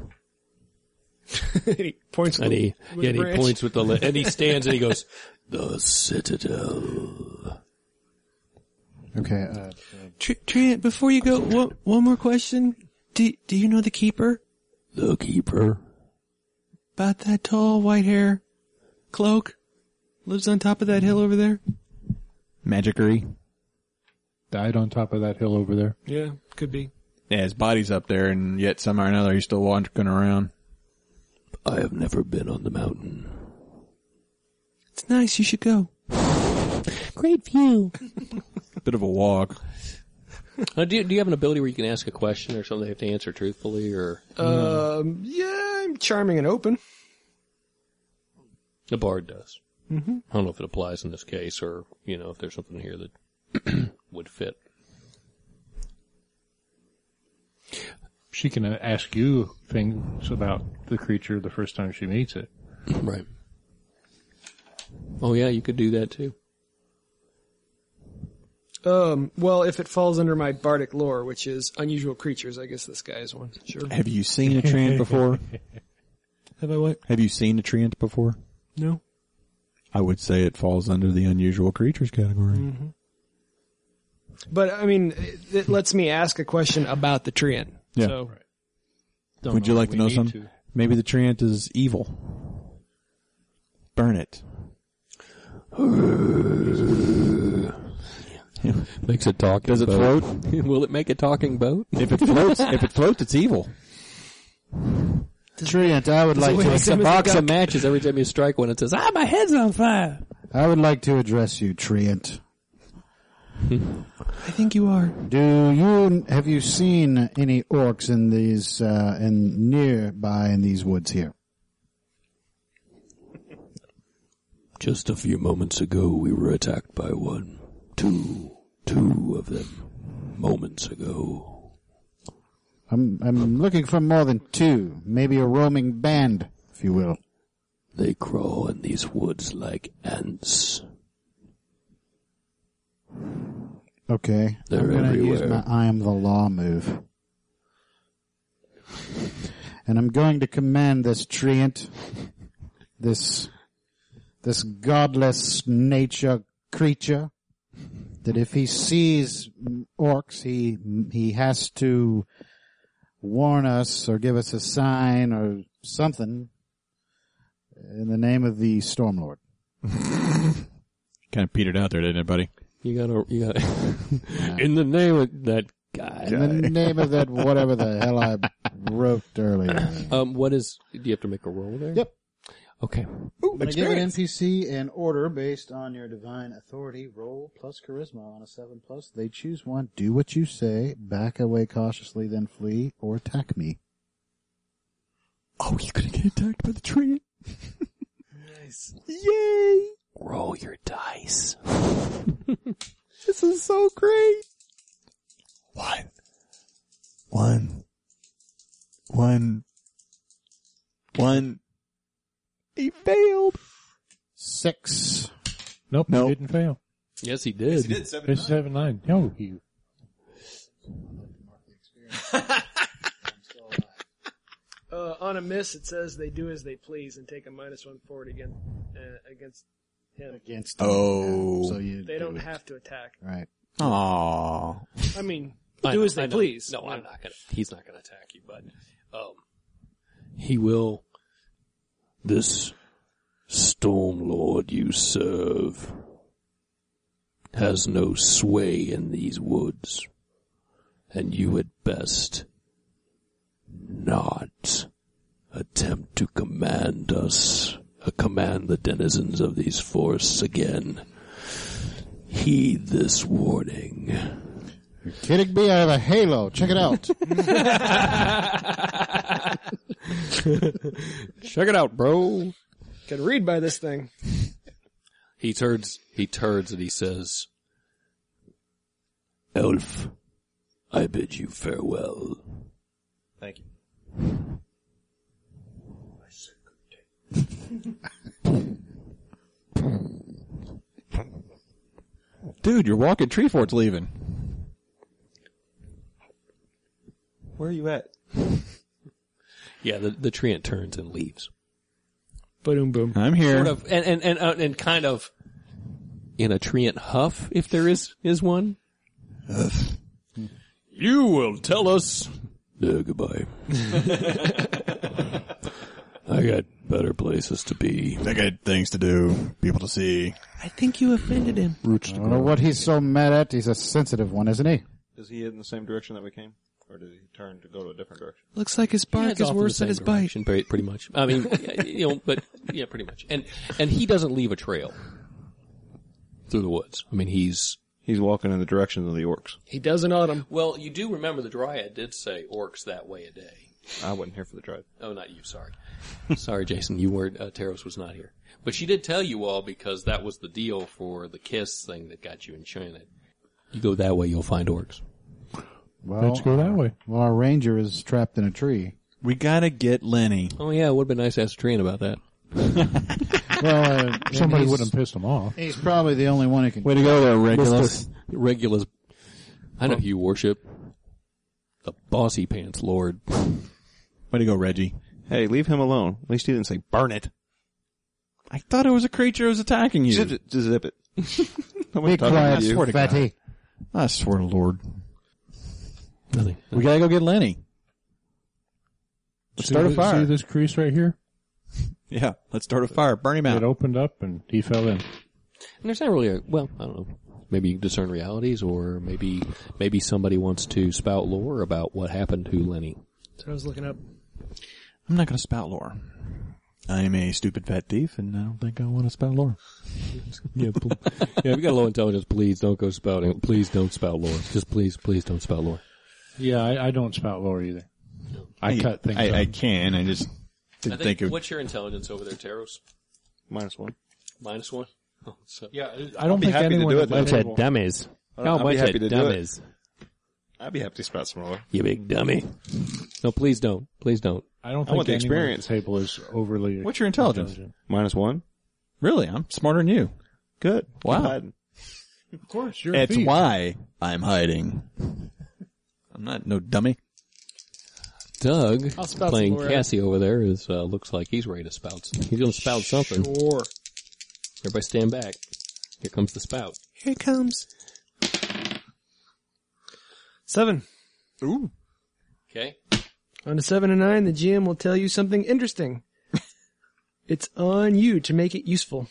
He points And with, he, with yeah, and he branch. points with the, li- and he stands and he goes, the Citadel. Okay, uh, Tr- Treant, before you go, one, one more question. Do, do you know the keeper? The Keeper. About that tall, white hair, cloak, lives on top of that hill over there? Magickery. Died on top of that hill over there. Yeah, could be. Yeah, his body's up there, and yet somehow or another he's still wandering around. I have never been on the mountain. It's nice, you should go. Great view. Bit of a walk. Uh, do, you, do you have an ability where you can ask a question or something they have to answer truthfully, or Um, yeah, I'm charming and open. the bard does? Mm-hmm. I don't know if it applies in this case, or you know, if there's something here that would fit. She can uh, ask you things about the creature the first time she meets it. Right. Oh yeah, you could do that too. Um, well, if it falls under my bardic lore, which is unusual creatures, I guess this guy is one. Sure. Have you seen a treant before? Have I what? Have you seen a treant before? No. I would say it falls under the unusual creatures category. Mm-hmm. But, I mean, it, it lets me ask a question about the treant. Yeah. So, Don't Would you know like if to we know need something? to. Maybe the treant is evil. Burn it. Makes a talking. Does it boat. float? Will it make a talking boat? If it floats, if it floats, it's evil. Treant, I would like it to. make It's a Same as box the of matches every time you strike one. It says, "Ah, my head's on fire." I would like to address you, Treant. I think you are. Do you have you seen any orcs in these uh, in nearby in these woods here? Just a few moments ago, we were attacked by one, two, two of them. Moments ago. I'm I'm looking for more than two, maybe a roaming band, if you will. They crawl in these woods like ants. Okay, They're I'm gonna use everywhere. my I am the law move, and I'm going to command this treant, this this godless nature creature, that if he sees orcs, he he has to warn us or give us a sign or something in the name of the Stormlord. Kind of petered out there, didn't it, buddy? You gotta, you gotta, in the name of that guy. In the name of that whatever the hell I wrote earlier. Um, what is, do you have to make a roll there? Yep. Okay. I'm going to give an N P C an order based on your divine authority. Roll plus charisma on a seven plus. They choose one. Do what you say. Back away cautiously, then flee, or attack me. Oh, you're gonna get attacked by the treant. Nice. Yay! Roll your dice. This is so great. One. One. One. One. He failed. Six. Nope, Nope. he didn't fail. Yes, he did. He did seven. It's seven nine. No, you. Uh, on a miss, it says they do as they please and take a minus one forward again uh, against him. Against. Oh. Yeah, so you They do don't it. have to attack. Right. Aww. I mean, I do know, as I they know. please. No, I'm not gonna. He's not gonna attack you, but um, he will. This Storm Lord you serve has no sway in these woods, and you had best not attempt to command us, uh, command the denizens of these forests again. Heed this warning. You're kidding me? I have a halo. Check it out. Check it out, bro. Can read by this thing. He turns, he turns and he says, Elf, I bid you farewell. Thank you. Dude, you're walking tree fort's leaving. Where are you at? Yeah, the, the treant turns and leaves. Boom, boom. I'm here. Sort of, and, and, and, uh, and kind of in a treant huff, if there is, is one. You will tell us. Uh, goodbye. I got better places to be. I got things to do, people to see. I think you offended him. Roots to I don't know what he's so mad at. He's a sensitive one, isn't he? Does he head in the same direction that we came? Or did he turn to go to a different direction? Looks like his Yeah, bark it's is off in worse the than same his bite. direction, Pretty, pretty much. I mean, you know, but yeah, pretty much. And and he doesn't leave a trail through the woods. I mean, he's He's walking in the direction of the orcs. He does an autumn. well. You do remember the Dryad did say orcs that way a day. I wasn't here for the drive. Oh, not you. Sorry, sorry, Jason. You weren't. Uh, Taros was not here, but she did tell you all because that was the deal for the kiss thing that got you enchanted. You go that way, you'll find orcs. Well, Let's go that way. well, our ranger is trapped in a tree. We gotta get Lenny. Oh yeah, it would have been nice to ask Trian about that. Well, uh, Somebody he's- wouldn't have pissed him off. He's probably the only one who can. Way to go there, Regulus. Regulus. I know who you worship. The bossy pants lord. Way to go, Reggie. Hey, leave him alone. At least he didn't say burn it. I thought it was a creature who was attacking you. Zip it. Just zip it. Be quiet, I swear to God. fatty. I swear to Lord. Nothing. We gotta go get Lenny. Let's See start a this- fire. See this crease right here? Yeah, let's start a fire. Burn him It out. opened up and he fell in. And there's not really a, well, I don't know. Maybe you can discern realities, or maybe, maybe somebody wants to spout lore about what happened to Lenny. That's what I was looking up. I'm not gonna spout lore. I'm a stupid fat thief, and I don't think I want to spout lore. Yeah, pl- yeah, if you got low intelligence, please don't go spouting. Please don't spout lore. Just please, please don't spout lore. Yeah, I, I don't spout lore either. I, cut things I, up. I can. I just didn't I think, think, of. what's your intelligence over there, Taros? Minus one. Minus one? Oh, so. yeah, I don't be think happy to anyone do it, at though. my Bunch of table- dummies. I'll be happy to do it. I'd be happy to spout some more. You big dummy. No, please don't. Please don't. I don't I think want the anyone experience. at the table is overly. What's your intelligence? intelligent. Minus one? Really, I'm smarter than you. Good. Keep Wow. hiding. Of course, you're a It's thief. why I'm hiding. I'm not no dummy. Doug, I'll spout playing some more, Cassie over there, is uh, looks like he's ready to spout. He's going to spout something. Sure. Everybody stand back. Here comes the spout. Here it comes. Seven. Ooh. Okay. On a seven and nine, the G M will tell you something interesting. It's on you to make it useful.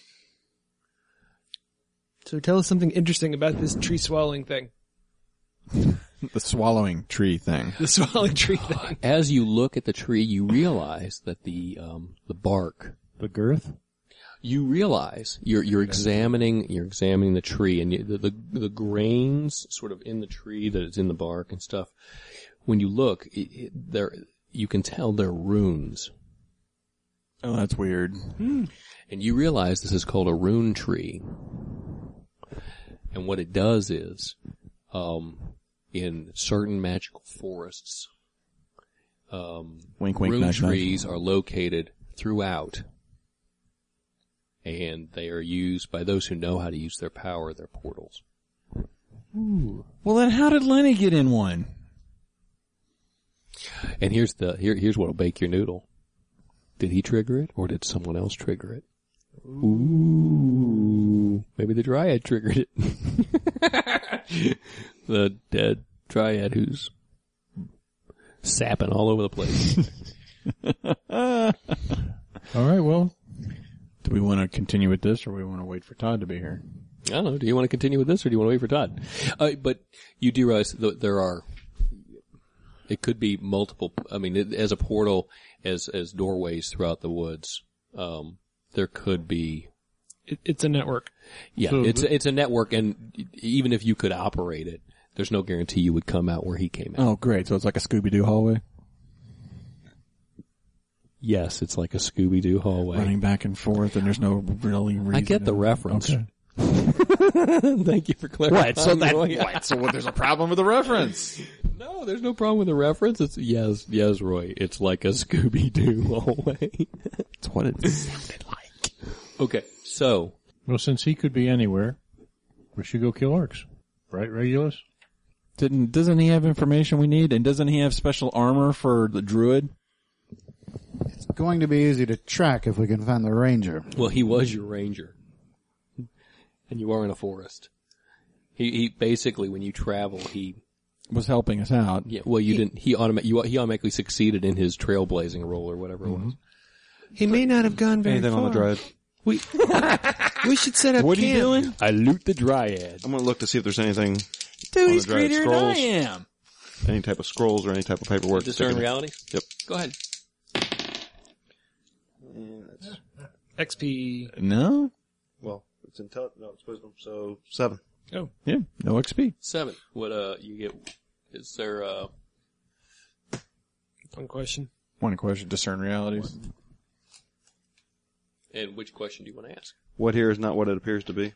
So tell us something interesting about this tree swallowing thing. The swallowing tree thing. The swallowing tree thing. As you look at the tree, you realize that the um, the bark. The girth? You realize you're you're examining you're examining the tree, and you, the, the the grains sort of in the tree that is in the bark and stuff. When you look, it, it, there you can tell they're runes. Oh, that's weird. And you realize this is called a rune tree. And what it does is, um, in certain magical forests, um, Wink, wink, rune nudge, nudge. trees are located throughout. And they are used by those who know how to use their power, their portals. Well, then how did Lenny get in one? And here's the, here, here's what'll bake your noodle. Did he trigger it, or did someone else trigger it? Ooh. Maybe the Dryad triggered it. The dead Dryad who's sapping all over the place. All right, well, Do we want to continue with this, or we want to wait for Todd to be here? I don't know. Do you want to continue with this, or do you want to wait for Todd? Uh, but you do realize that there are, it could be multiple, I mean, it, as a portal, as, as doorways throughout the woods, um, there could be, It, it's a network. yeah, So it's, the- it's a network, and even if you could operate it, there's no guarantee you would come out where he came out. Oh, great. So it's like a Scooby-Doo hallway? Yes, it's like a Scooby-Doo hallway. Running back and forth, and there's no really reason. I get the to- reference. Okay. Thank you for clarifying. What? So that, Roy. what? So what, there's a problem with the reference? No, there's no problem with the reference. It's yes, yes, Roy. It's like a Scooby-Doo hallway. That's what it sounded like. Okay, so well, since he could be anywhere, we should go kill orcs. Right, Regulus? Didn't, doesn't he have information we need? And doesn't he have special armor for the druid? It's going to be easy to track if we can find the ranger. well, he was your ranger, and you are in a forest. He, he basically, when you travel, he Was helping us out. yeah. Well, you didn't. He automatic. You he automatically succeeded in his trailblazing role or whatever it was. He may not have gone very Anything far. on the Dryad? We we should set up What are camp. you doing? I loot the Dryad. I'm going to look to see if there's anything, Dude, On he's the Dryad greedier than I scrolls. am. any type of scrolls or any type of paperwork. Discern sticking- reality. Yep. Go ahead. X P. No? Well, it's intelligence. No, it's wisdom. So seven. Oh, Yeah, no X P. Seven. What uh you get? Is there uh one question. One question, discern realities. and which question do you want to ask? What here is not what it appears to be.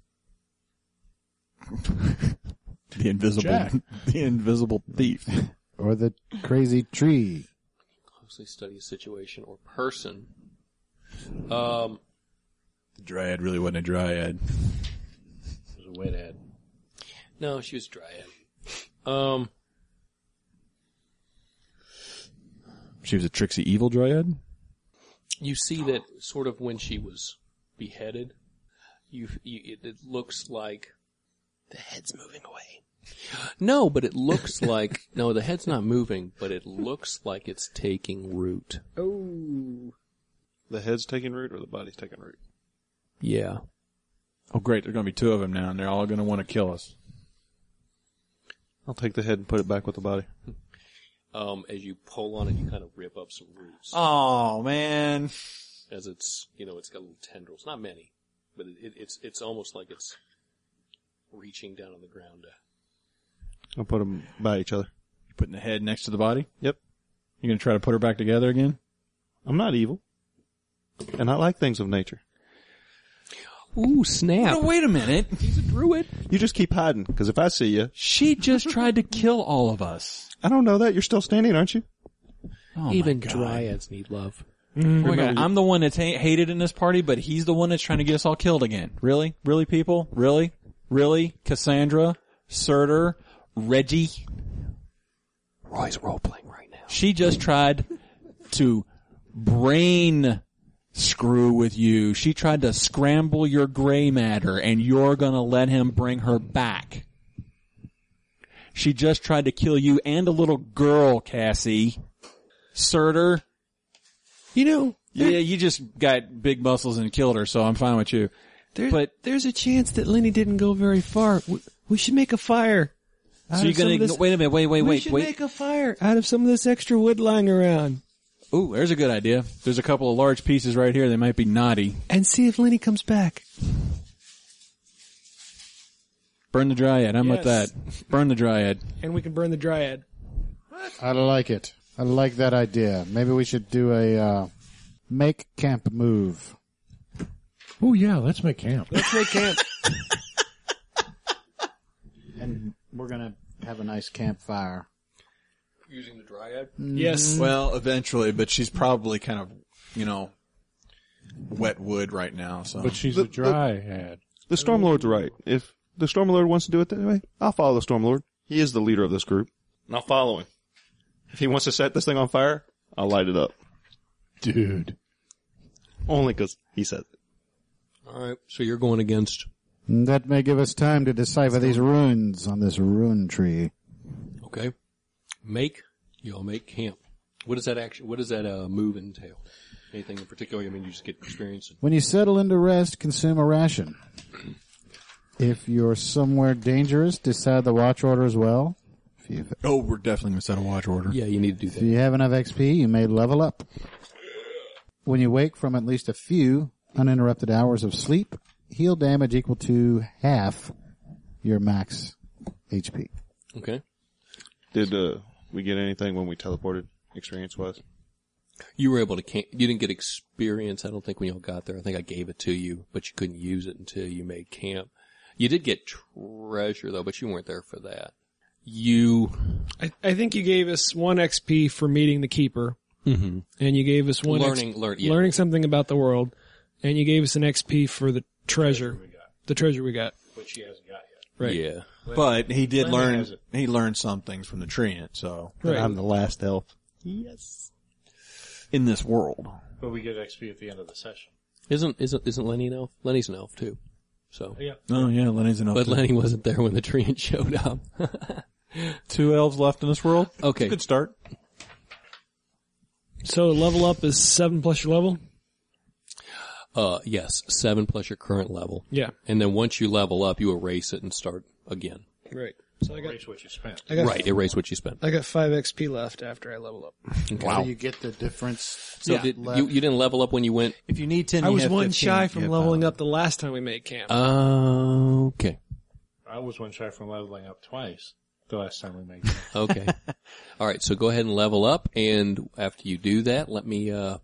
The invisible, Jack. the invisible thief. Or the crazy tree. Closely study a situation or person. Um, The dryad really wasn't a dryad. it was a wet ad. No, she was dryad. Um, She was a tricksy evil dryad? you see that sort of when she was beheaded, you, you it, it looks like the head's moving away. No, but it looks like no, the head's not moving, but it looks like it's taking root. Oh, The head's taking root or the body's taking root? Yeah. Oh great, there's gonna be two of them now, and they're all gonna want to kill us. I'll take the head and put it back with the body. Um, as you pull on it, you kind of rip up some roots. Oh man. As it's, you know, it's got little tendrils. Not many, but it, it, it's it's almost like it's reaching down on the ground. To, I'll put them by each other. Putting the head next to the body? Yep. You gonna try to put her back together again? I'm not evil. And I like things of nature. Ooh, snap! No, wait a minute. He's a druid. You just keep hiding, because if I see you, She just tried to kill all of us. I don't know that. You're still standing, aren't you? Oh Even my God. dryads need love. Oh my God. I'm the one that's ha- hated in this party, but he's the one that's trying to get us all killed again. Really? Really, people? Really? Really? Cassandra? Surtur? Reggie? Roy's role playing right now. She just tried to brain screw with you. She tried to scramble your gray matter, and you're gonna let him bring her back. She just tried to kill you and a little girl, Cassie. Surtur? you know, Yeah, you just got big muscles and killed her, so I'm fine with you. there, But- there's a chance that Lenny didn't go very far. We, we should make a fire. out So you're of some gonna of this- igno- wait a minute, wait, wait, we wait, should wait. make a fire out of some of this extra wood lying around, Ooh, there's a good idea. There's a couple of large pieces right here. They might be knotty. and see if Lenny comes back. Burn the dryad. I'm with Yes. that. Burn the dryad. And we can burn the dryad. I like it. I like that idea. Maybe we should do a, uh, make camp move. Oh yeah, let's make camp. Let's make camp. And we're gonna have a nice campfire. Using the dryad? Yes. Well, eventually, but she's probably kind of, you know, wet wood right now. So, But she's The- a dryad. The Stormlord's right. If the Stormlord wants to do it that way, I'll follow the Stormlord. He is the leader of this group. And I'll follow him. If he wants to set this thing on fire, I'll light it up. Dude. Only because he said it. All right. So you're going against. And that may give us time to decipher these runes on this rune tree. Okay. Make. You'll make camp. What does that action? What does that uh, move entail? Anything in particular? I mean, you just get experience. When you settle into rest, consume a ration. If you're somewhere dangerous, decide the watch order as well. If you, oh, we're definitely going to set a watch order. Yeah, you need to do if that. you have enough X P, you may level up. When you wake from at least a few uninterrupted hours of sleep, heal damage equal to half your max H P. Okay. Did uh, we get anything when we teleported, experience-wise? You were able to camp. You didn't get experience, I don't think, when y'all got there. I think I gave it to you, but you couldn't use it until you made camp. You did get treasure, though, but you weren't there for that. You... I, I think you gave us one X P for meeting the keeper, Mm-hmm. and you gave us one Learning, X- learn, yeah. learning something about the world, and you gave us an X P for the treasure. The treasure we got. Which she hasn't got yet. Right. Yeah. But he did Lenny learn, has it. he learned some things from the treant, so. Right. I'm the last elf. Yes. In this world. But we get X P at the end of the session. Isn't, isn't, isn't Lenny an elf? Lenny's an elf, too. So. Yeah. Oh yeah, Lenny's enough. But to- Lenny wasn't there when the treant showed up. Two elves left in this world. Okay. Good start. So level up is seven plus your level? Uh, yes, seven plus your current level. Yeah. And then once you level up, you erase it and start again. Right. So I got, Erase what you spent. I got, Right, erase what you spent. I got five X P left after I level up. So you get the difference. So did, you, you didn't level up when you went? If you need ten, I you was have one fifteen, shy you from have leveling five. up the last time we made camp. Uh, okay. I was one shy from leveling up twice the last time we made camp. Okay. All right, so go ahead and level up, and after you do that, let me, uh,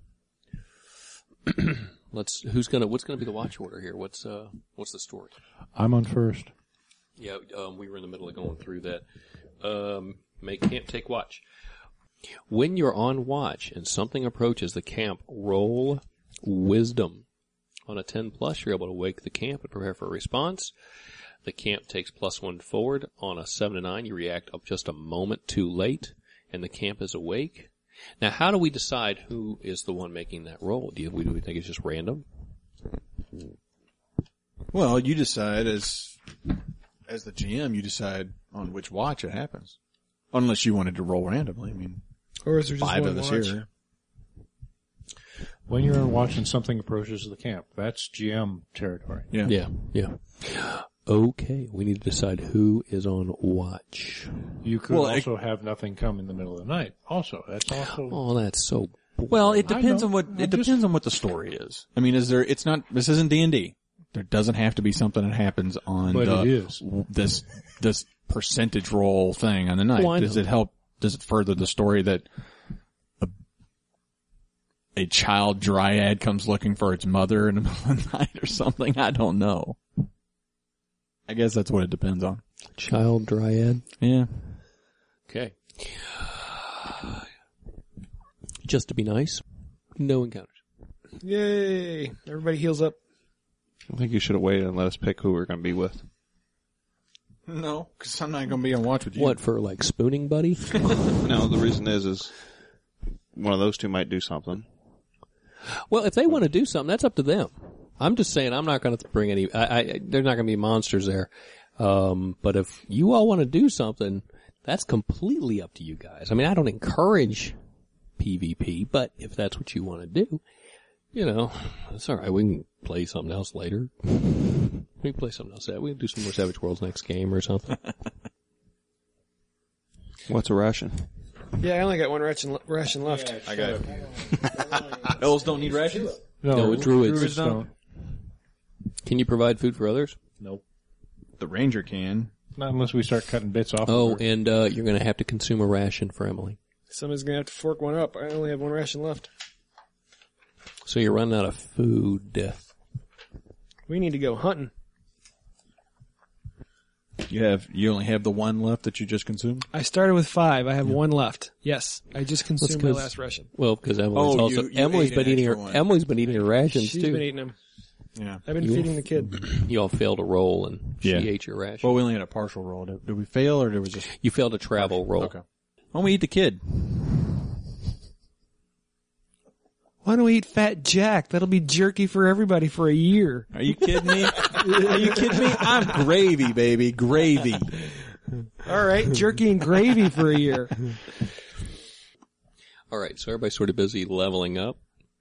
let's, who's gonna, what's gonna be the watch order here? What's, uh, what's the story? I'm on first. Yeah, um, we were in the middle of going through that. Um, make camp take watch. When you're on watch and something approaches the camp, roll wisdom. On a ten plus, you're able to wake the camp and prepare for a response. The camp takes plus one forward. On a seven to nine, you react up just a moment too late, and the camp is awake. Now, how do we decide who is the one making that roll? Do, you, do we think it's just random? Well, you decide as as the G M, you decide on which watch it happens, unless you wanted to roll randomly. I mean, Or is there just five one of us watch? here. When you're on watch and something approaches the camp, that's G M territory. Yeah. Yeah, yeah. Okay, we need to decide who is on watch. You could Well, it- also have nothing come in the middle of the night. Also, that's also Oh, that's so. Well, it I depends know. on what I'm it just- depends on what the story is. I mean, is there? It's not. This isn't D and D. There doesn't have to be something that happens on But the, it is. this this percentage roll thing on the night. Well, I Does know. it help? Does it further the story that a, a child dryad comes looking for its mother in the middle of the night or something? I don't know. I guess that's what it depends on. Child dryad. Yeah. Okay. Just to be nice, no encounters. Yay! Everybody heals up. I think you should have waited and let us pick who we're going to be with. No, because I'm not going to be on watch with you. What, for like spooning buddy? No, the reason is, is one of those two might do something. Well, if they want to do something, that's up to them. I'm just saying I'm not going to bring any, I, I, there's not going to be monsters there. Um, but if you all want to do something, that's completely up to you guys. I mean, I don't encourage PvP, but if that's what you want to do, you know, that's alright. We can play something else later. We can play something else. We can do some more Savage Worlds next game or something. What's a ration? Yeah, I only got one ration, ration left. I got it. Elves don't need rations? no, No, with druids. druids don't. Can you provide food for others? Nope. The ranger can. Not unless we start cutting bits off. Oh, of her. and, uh, you're going to have to consume a ration for Emily. Somebody's gonna have to fork one up. I only have one ration left. So you're running out of food. We need to go hunting. You have you only have the one left that you just consumed? I started with five. I have one left. Yes, I just consumed my 'cause- last ration. Well, because Emily's Oh, also you- you Emily's ate been an eating her extra one. Emily's been eating her rations She's too. been eating them. Yeah. I've been You- feeding the kid. You all failed a roll, and she Yeah. ate your ration. Well, we only had a partial roll. Did, did we fail or did we just... You failed a travel roll. Okay. Why don't we eat the kid? Why don't we eat Fat Jack? That'll be jerky for everybody for a year. Are you kidding me? Are you kidding me? I'm gravy, baby. Gravy. All right, jerky and gravy for a year. All right, so everybody's sort of busy leveling up.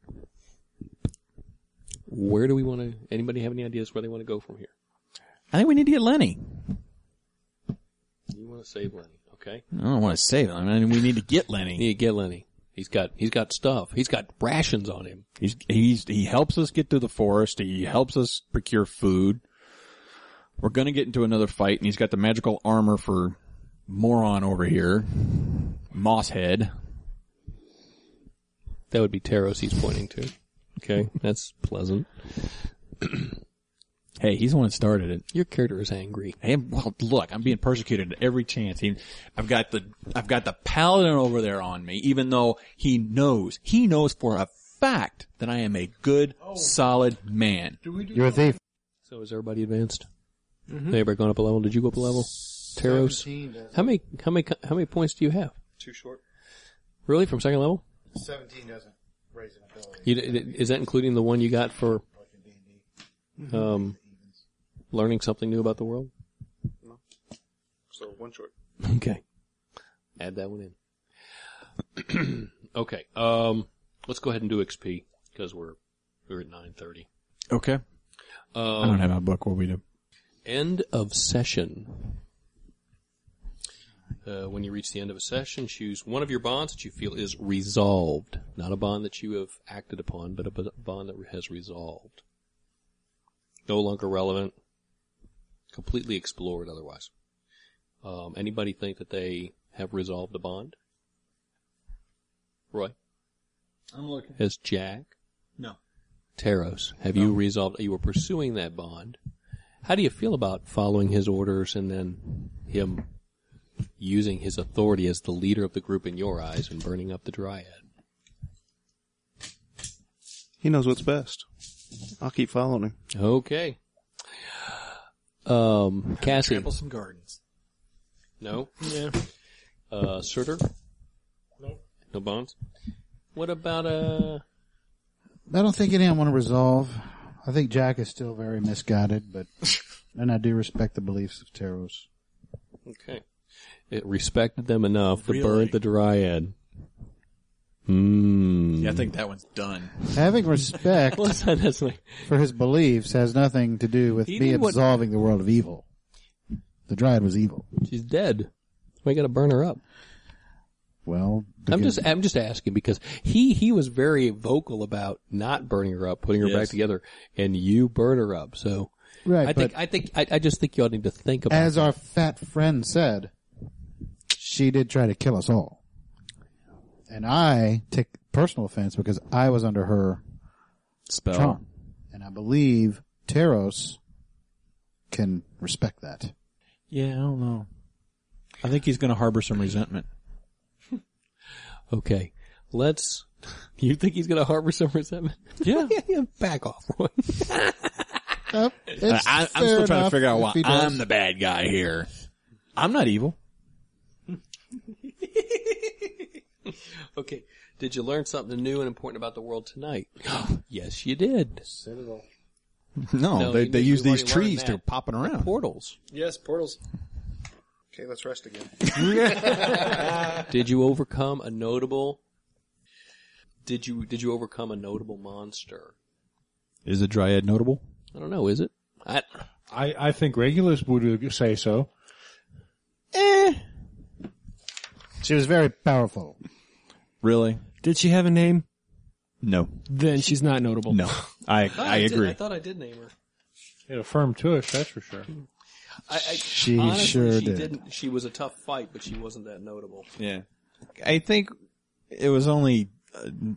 Where do we want to? Anybody have any ideas where they want to go from here? I think we need to get Lenny. You want to save Lenny, okay? I don't want to save him. I mean, we need to get Lenny. You need to get Lenny. He's got he's got stuff. He's got rations on him. He's, he's, he helps us get to the forest. He helps us procure food. We're gonna get into another fight, and he's got the magical armor for moron over here. Mosshead. That would be Taros he's pointing to. Okay, that's pleasant. Hey, he's the one that started it. Your character is angry. Hey, well, look, I'm being persecuted at every chance. He, I've got the, I've got the paladin over there on me, even though he knows, he knows for a fact that I am a good, solid man. You're a thief. So is everybody advanced? Mm-hmm. Everybody going up a level? Did you go up a level? Taros? How many, how many, how many points do you have? Too short. Really? From second level? seventeen doesn't raise an ability. You, is that including the one you got for, um, learning something new about the world? So one short. Okay. Add that one in. Okay. Um, let's go ahead and do X P because we're, we're at nine thirty. Okay. Um, I don't have my book. What we do? End of session. Uh, when you reach the end of a session, choose one of your bonds that you feel is resolved. Not a bond that you have acted upon, but a b- bond that has resolved. No longer relevant. Completely explored otherwise. Um, anybody think that they have resolved a bond? Roy? I'm looking. Has Jack? No. Taros, have you resolved, you were pursuing that bond. How do you feel about following his orders and then him using his authority as the leader of the group in your eyes and burning up the Dryad? He knows what's best. I'll keep following him. Okay. Um, Cassie. Trample some gardens. No? Yeah. Uh, Surtur? No. No bonds? What about, uh, I don't think any I want to resolve. I think Jack is still very misguided, but and I do respect the beliefs of Taros. okay. It respected them enough to Really? burn the Dryad. Hmm. Yeah, I think that one's done. Having respect Well, that's, that's like, for his beliefs has nothing to do with He me knew what- absolving the world of evil. The Dryad was evil. she's dead. We gotta burn her up. Well, I'm because- just, I'm just asking because he, he was very vocal about not burning her up, putting her Yes. back together, and you burn her up. So right. I think, but I think, I, I just think you all need to think about as that. our fat friend said, she did try to kill us all, and I take personal offense because I was under her Spell. charm, and I believe Taros can respect that. Yeah, I don't know. I think he's going to harbor some resentment. Okay, let's. You think he's going to harbor some resentment? Yeah. yeah, back off, Roy. Yep, it's I, I'm fair still trying to enough figure out if why he does. I'm the bad guy here. I'm not evil. Okay, did you learn something new and important about the world tonight? Yes, you did. No, No, they you- they you use these already learned trees that. to popping around. Portals. Yes, portals. Okay, let's rest again. Did you overcome a notable? Did you did you overcome a notable monster? Is the Dryad notable? I don't know. Is it? I, I, I think Regulus would say so. She was very powerful. Really? Did she have a name? No. Then she's not notable. No. I I did- agree. I thought I did name her. It a firm tush, that's for sure. I, I, She honestly, sure she did. Didn't, she was a tough fight, but she wasn't that notable. Yeah. I think it was only uh,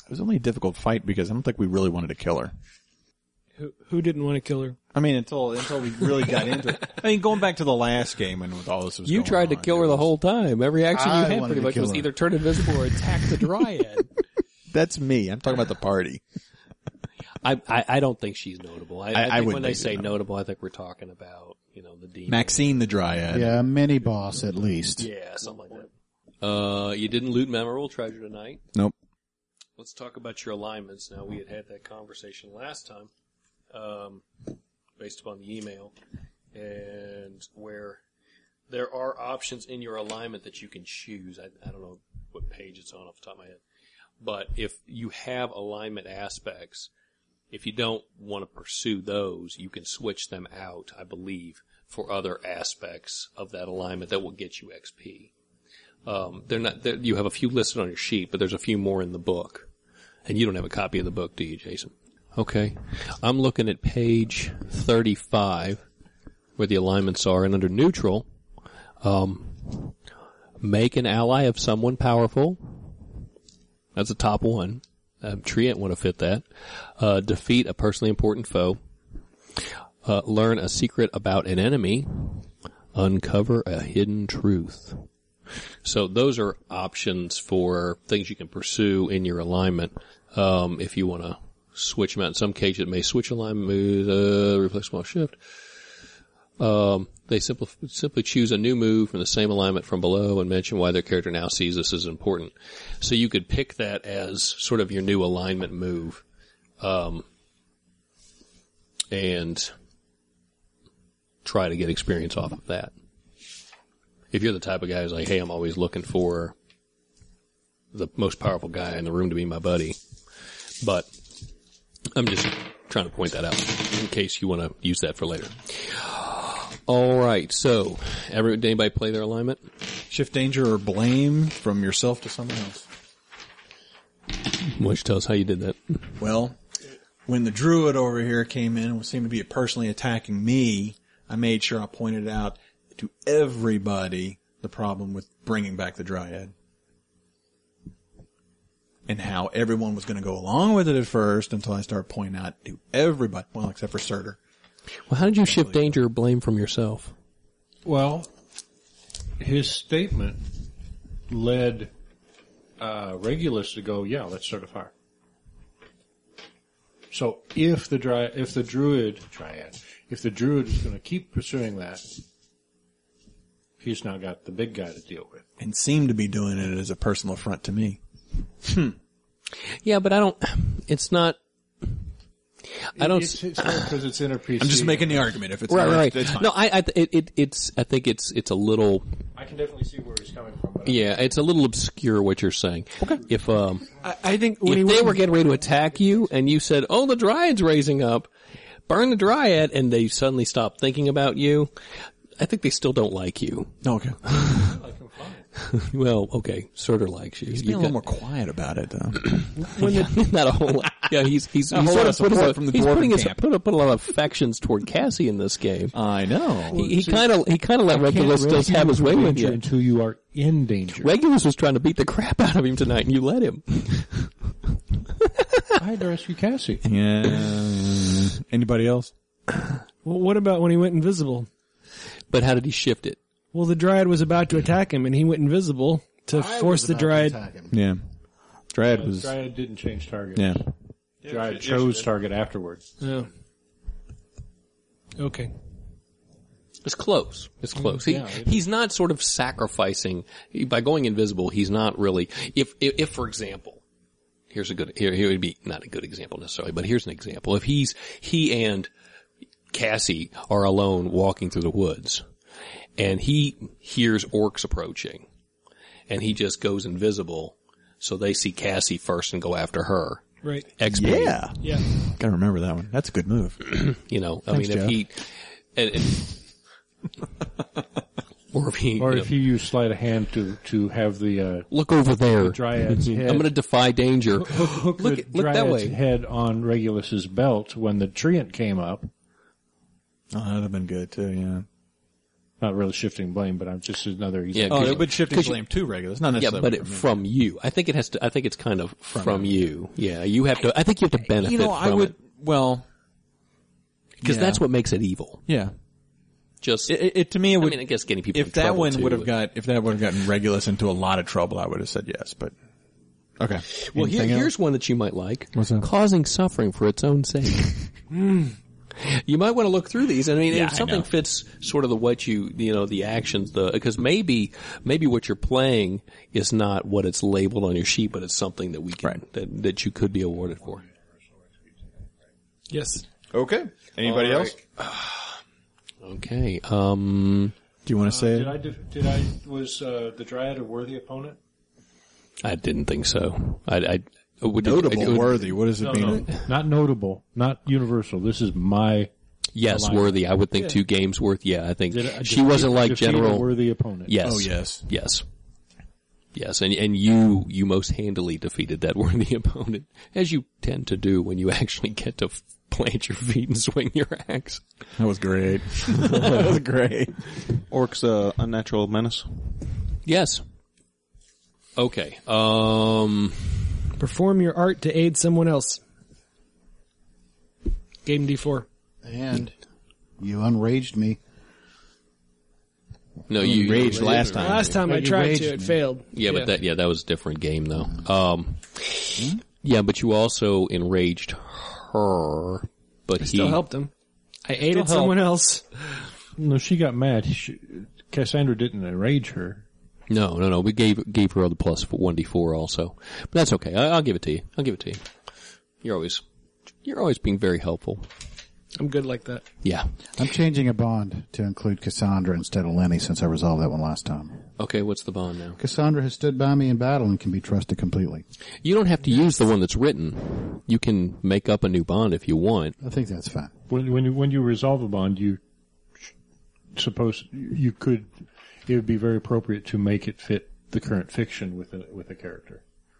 It was only a difficult fight because I don't think we really wanted to kill her. Who, who didn't want to kill her? I mean, until until we really got into it. I mean, going back to the last game and with all this was You going tried to on, kill it her the was- whole time. Every action you I had wanted pretty to much kill was her. either turn invisible or attack the dryad. That's me. I'm talking about the party. I, I, I don't think she's notable. I, I, I- I think when wouldn't they think she's say notable. notable, I think we're talking about, you know, the demon. Maxine the Dryad. Yeah, a mini boss at least. Yeah, something like that. Uh, you didn't loot memorable treasure tonight. Nope. Let's talk about your alignments now. We had had that conversation last time, um, based upon the email, and where there are options in your alignment that you can choose. I, I don't know what page it's on off the top of my head. But if you have alignment aspects, if you don't want to pursue those, you can switch them out, I believe, for other aspects of that alignment that will get you X P. Um, they're not, they're, you have a few listed on your sheet, but there's a few more in the book. And you don't have a copy of the book, do you, Jason? Okay. I'm looking at page thirty-five, where the alignments are, and under neutral, um, make an ally of someone powerful. That's the top one. Um, Treant would have fit that. Uh, defeat a personally important foe. Uh, learn a secret about an enemy. Uncover a hidden truth. So those are options for things you can pursue in your alignment. Um, if you want to switch them out. In some cases, it may switch alignment, move, uh, reflex, small shift. Um, they simply, simply choose a new move from the same alignment from below and mention why their character now sees this as important. So you could pick that as sort of your new alignment move. Um, and try to get experience off of that. If you're the type of guy who's like, hey, I'm always looking for the most powerful guy in the room to be my buddy. But I'm just trying to point that out in case you want to use that for later. All right, so every, did anybody play their alignment? Shift danger or blame from yourself to someone else. Why don't you tell us how you did that? Well, when the druid over here came in and seemed to be personally attacking me, I made sure I pointed out to everybody the problem with bringing back the dryad. And how everyone was going to go along with it at first until I started pointing out to everybody, well, except for Surtur. Well, how did you shift danger or blame from yourself? Well, his statement led uh, Regulus to go, yeah, let's start a fire. So if the dry, if the druid, dryad, if the druid is going to keep pursuing that, he's now got the big guy to deal with. And seemed to be doing it as a personal affront to me. Yeah, but I don't, it's not, I don't, It's, it's not because it's inner P C. I'm just making the argument. If it's right, not, right. it's fine. No, I, I, it, it, it's, I think it's, it's a little, I can definitely see where he's coming from. But yeah, it's a little obscure what you're saying. Okay. If, um, I, I think when he if they went, were getting ready to attack you and you said, oh, the dryad's raising up, burn the dryad, and they suddenly stop thinking about you, I think they still don't like you. Okay. Well, okay, Surtur likes you. He's You being a little got- more quiet about it, though. when the, not a whole lot. Yeah, he's he's, A he's whole sort lot of of put support a- from the he's dwarven putting his, camp. put a, put a lot of affections toward Cassie in this game. I know. He kind of he kind of let I can't Regulus just rescue have his you way from with danger you. until you are in danger. Regulus was trying to beat the crap out of him tonight, and you let him. I had to rescue Cassie. Yeah. Anybody else? well, what about when he went invisible? But how did he shift it? Well, the dryad was about to attack him, and he went invisible to force the dryad. Yeah. Dryad was. Dryad didn't change target. Yeah. Dryad chose target afterwards. Oh. Okay. It's close. It's close. He, yeah, it he's not sort of sacrificing by going invisible. He's not really. If, if, if for example, here's a good. Here, here would be not a good example necessarily, but here's an example. If he's he and Cassie are alone walking through the woods, and he hears orcs approaching, and he just goes invisible, so they see Cassie first and go after her. Right. X P. Yeah. Yeah. Gotta remember that one. That's a good move. You know, I Thanks, mean, if Jeff. he, and, and, or if he, Or you if know, you use sleight of hand to to have the uh, look over there. dryad's head. I'm going to defy danger. hook, hook look, the look that dryad's way. head on Regulus's belt when the treant came up. Oh, that'd have been good too, yeah. not really shifting blame, but I'm just another Yeah, example. Oh, Cause- but shifting cause you- blame to regular. It's not Yeah, necessarily but it, from from me. you. I think it has to. I think it's kind of from, you. Yeah, you have to. I think you have to benefit You know, I from would. it Well, because yeah. that's what makes it evil. yeah. Just, It, it, it to me, it I would. mean, I guess getting people if in that trouble one too, would have but- got, if that would have gotten Regulus into a lot of trouble, I would have said yes. But okay. Well, here, Anything else? here's one that you might like. What's that? Causing suffering for its own sake. You might want to look through these. I mean, Yeah, if I something know. fits sort of the what you, you know, the actions, the, because maybe, maybe what you're playing is not what it's labeled on your sheet, but it's something that we can, Right. that, that you could be awarded for. Yes. Okay. Anybody All else? Okay. Um, Do you want to say Did it? I, did, did I, was, uh, the Dryad a worthy opponent? I didn't think so. I, I, would Notable, it would- worthy. What does it No, mean? no, not notable, not universal. This is my, Yes, Alignment. worthy. I would think two games worth. Yeah, I think did I- she defeat- wasn't like defeat a general. worthy opponent. Yes. Oh yes. Yes. Yes, and and you you most handily defeated that worthy opponent, as you tend to do when you actually get to f- plant your feet and swing your axe. That was great. that was great. Orc's uh, unnatural menace. Yes. Okay. Um. Perform your art to aid someone else. Game D four. And you unraged me. No, you Raged last time. Last time Yeah, I you tried raged to, it me. failed. Yeah, but that yeah that was a different game though. Um. Yeah, but you also enraged her. But he still helped him. I aided helped. someone else. No, she got mad. She, Cassandra didn't enrage her. No, no, no. We gave gave her the plus one d four also, but that's okay. I, I'll give it to you. I'll give it to you. You're always you're always being very helpful. I'm good like that. Yeah. I'm changing a bond to include Cassandra instead of Lenny since I resolved that one last time. Okay. What's the bond now? Cassandra has stood by me in battle and can be trusted completely. You don't have to use the one that's written. You can make up a new bond if you want. I think that's fine. When, when you, when you resolve a bond, you suppose you could, it would be very appropriate to make it fit the current fiction with a, with a character.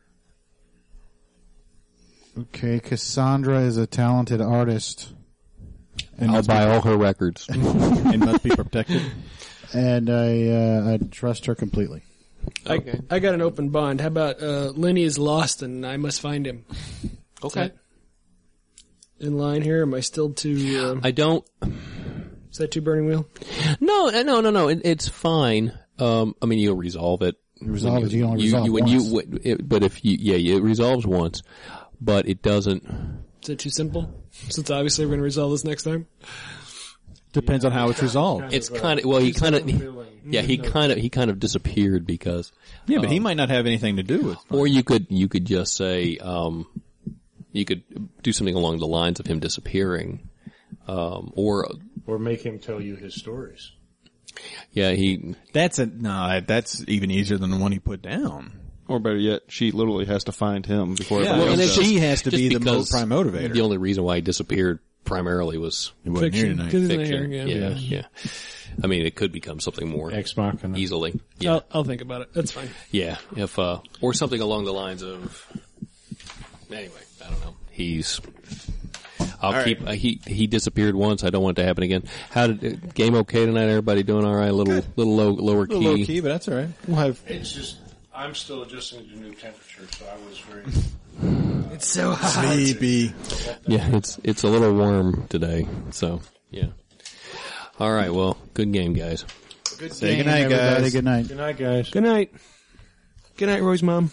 Okay, Cassandra is a talented artist And I'll must, buy all her records. be, and must be protected. and I, uh, I trust her completely. Okay. I got an open bond. How about uh, Lenny is lost and I must find him? Okay. In line here, am I still too? Uh, I don't. is that too burning wheel? No, no, no, no. It, it's fine. Um, I mean, you'll resolve it. Resolve When it, you only resolve when once. you, it, but if you, yeah, it resolves once, but it doesn't. Is it too simple? Since obviously we're going to resolve this next time. Depends on how it's resolved. It's kind of well. He kind of, yeah. He kind of, he kind of disappeared because. Yeah, but he might not have anything to do with. Or you could you could just say um, you could do something along the lines of him disappearing, um, or Or make him tell you his stories. yeah he That's a no. That's even easier than the one he put down. Or better yet, she literally has to find him before Yeah, everybody well, else and does. she has to just be the mo- because prime motivator. The only reason why he disappeared primarily was He wasn't here Fiction. tonight. 'Cause he's not fiction. here, Yeah, yeah. yeah. I mean, it could become something more Ex Machina. easily. Yeah, I'll, I'll think about it. That's fine. yeah. If uh, or something along the lines of. Anyway, I don't know. He's. I'll keep. Uh, he he disappeared once. I don't want it to happen again. How did uh, game okay tonight? Everybody doing all right? Little little low lower A little low key. key, but that's all right. We'll have. It's just, I'm still adjusting to new temperature, so I was very... It's so hot. Sleepy. Yeah, it's it's a little warm today. So yeah. All right. Well, good game, guys. Say goodnight, Everybody, guys. good night. Good night, guys. Good night. Good night, Roy's mom.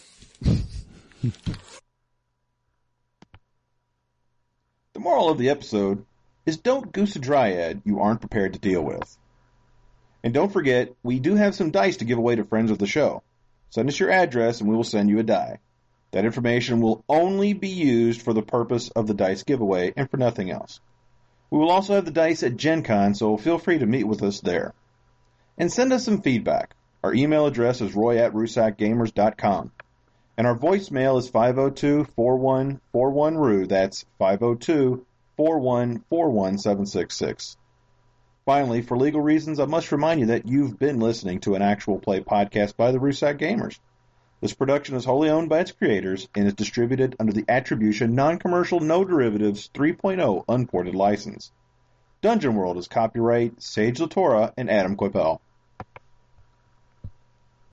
The moral of the episode is don't goose a dryad you aren't prepared to deal with. And don't forget, we do have some dice to give away to friends of the show. Send us your address and we will send you a die. That information will only be used for the purpose of the dice giveaway and for nothing else. We will also have the dice at Gen Con, so feel free to meet with us there. And send us some feedback. Our email address is roy at rusack gamers dot com. And our voicemail is five oh two, four one four one, R U. That's five oh two, four one four one, seven six six. Finally, for legal reasons, I must remind you that you've been listening to an actual play podcast by the Rusack Gamers. This production is wholly owned by its creators and is distributed under the Attribution Non-Commercial No Derivatives three point oh Unported license. Dungeon World is copyright Sage LaTorra and Adam Coipel.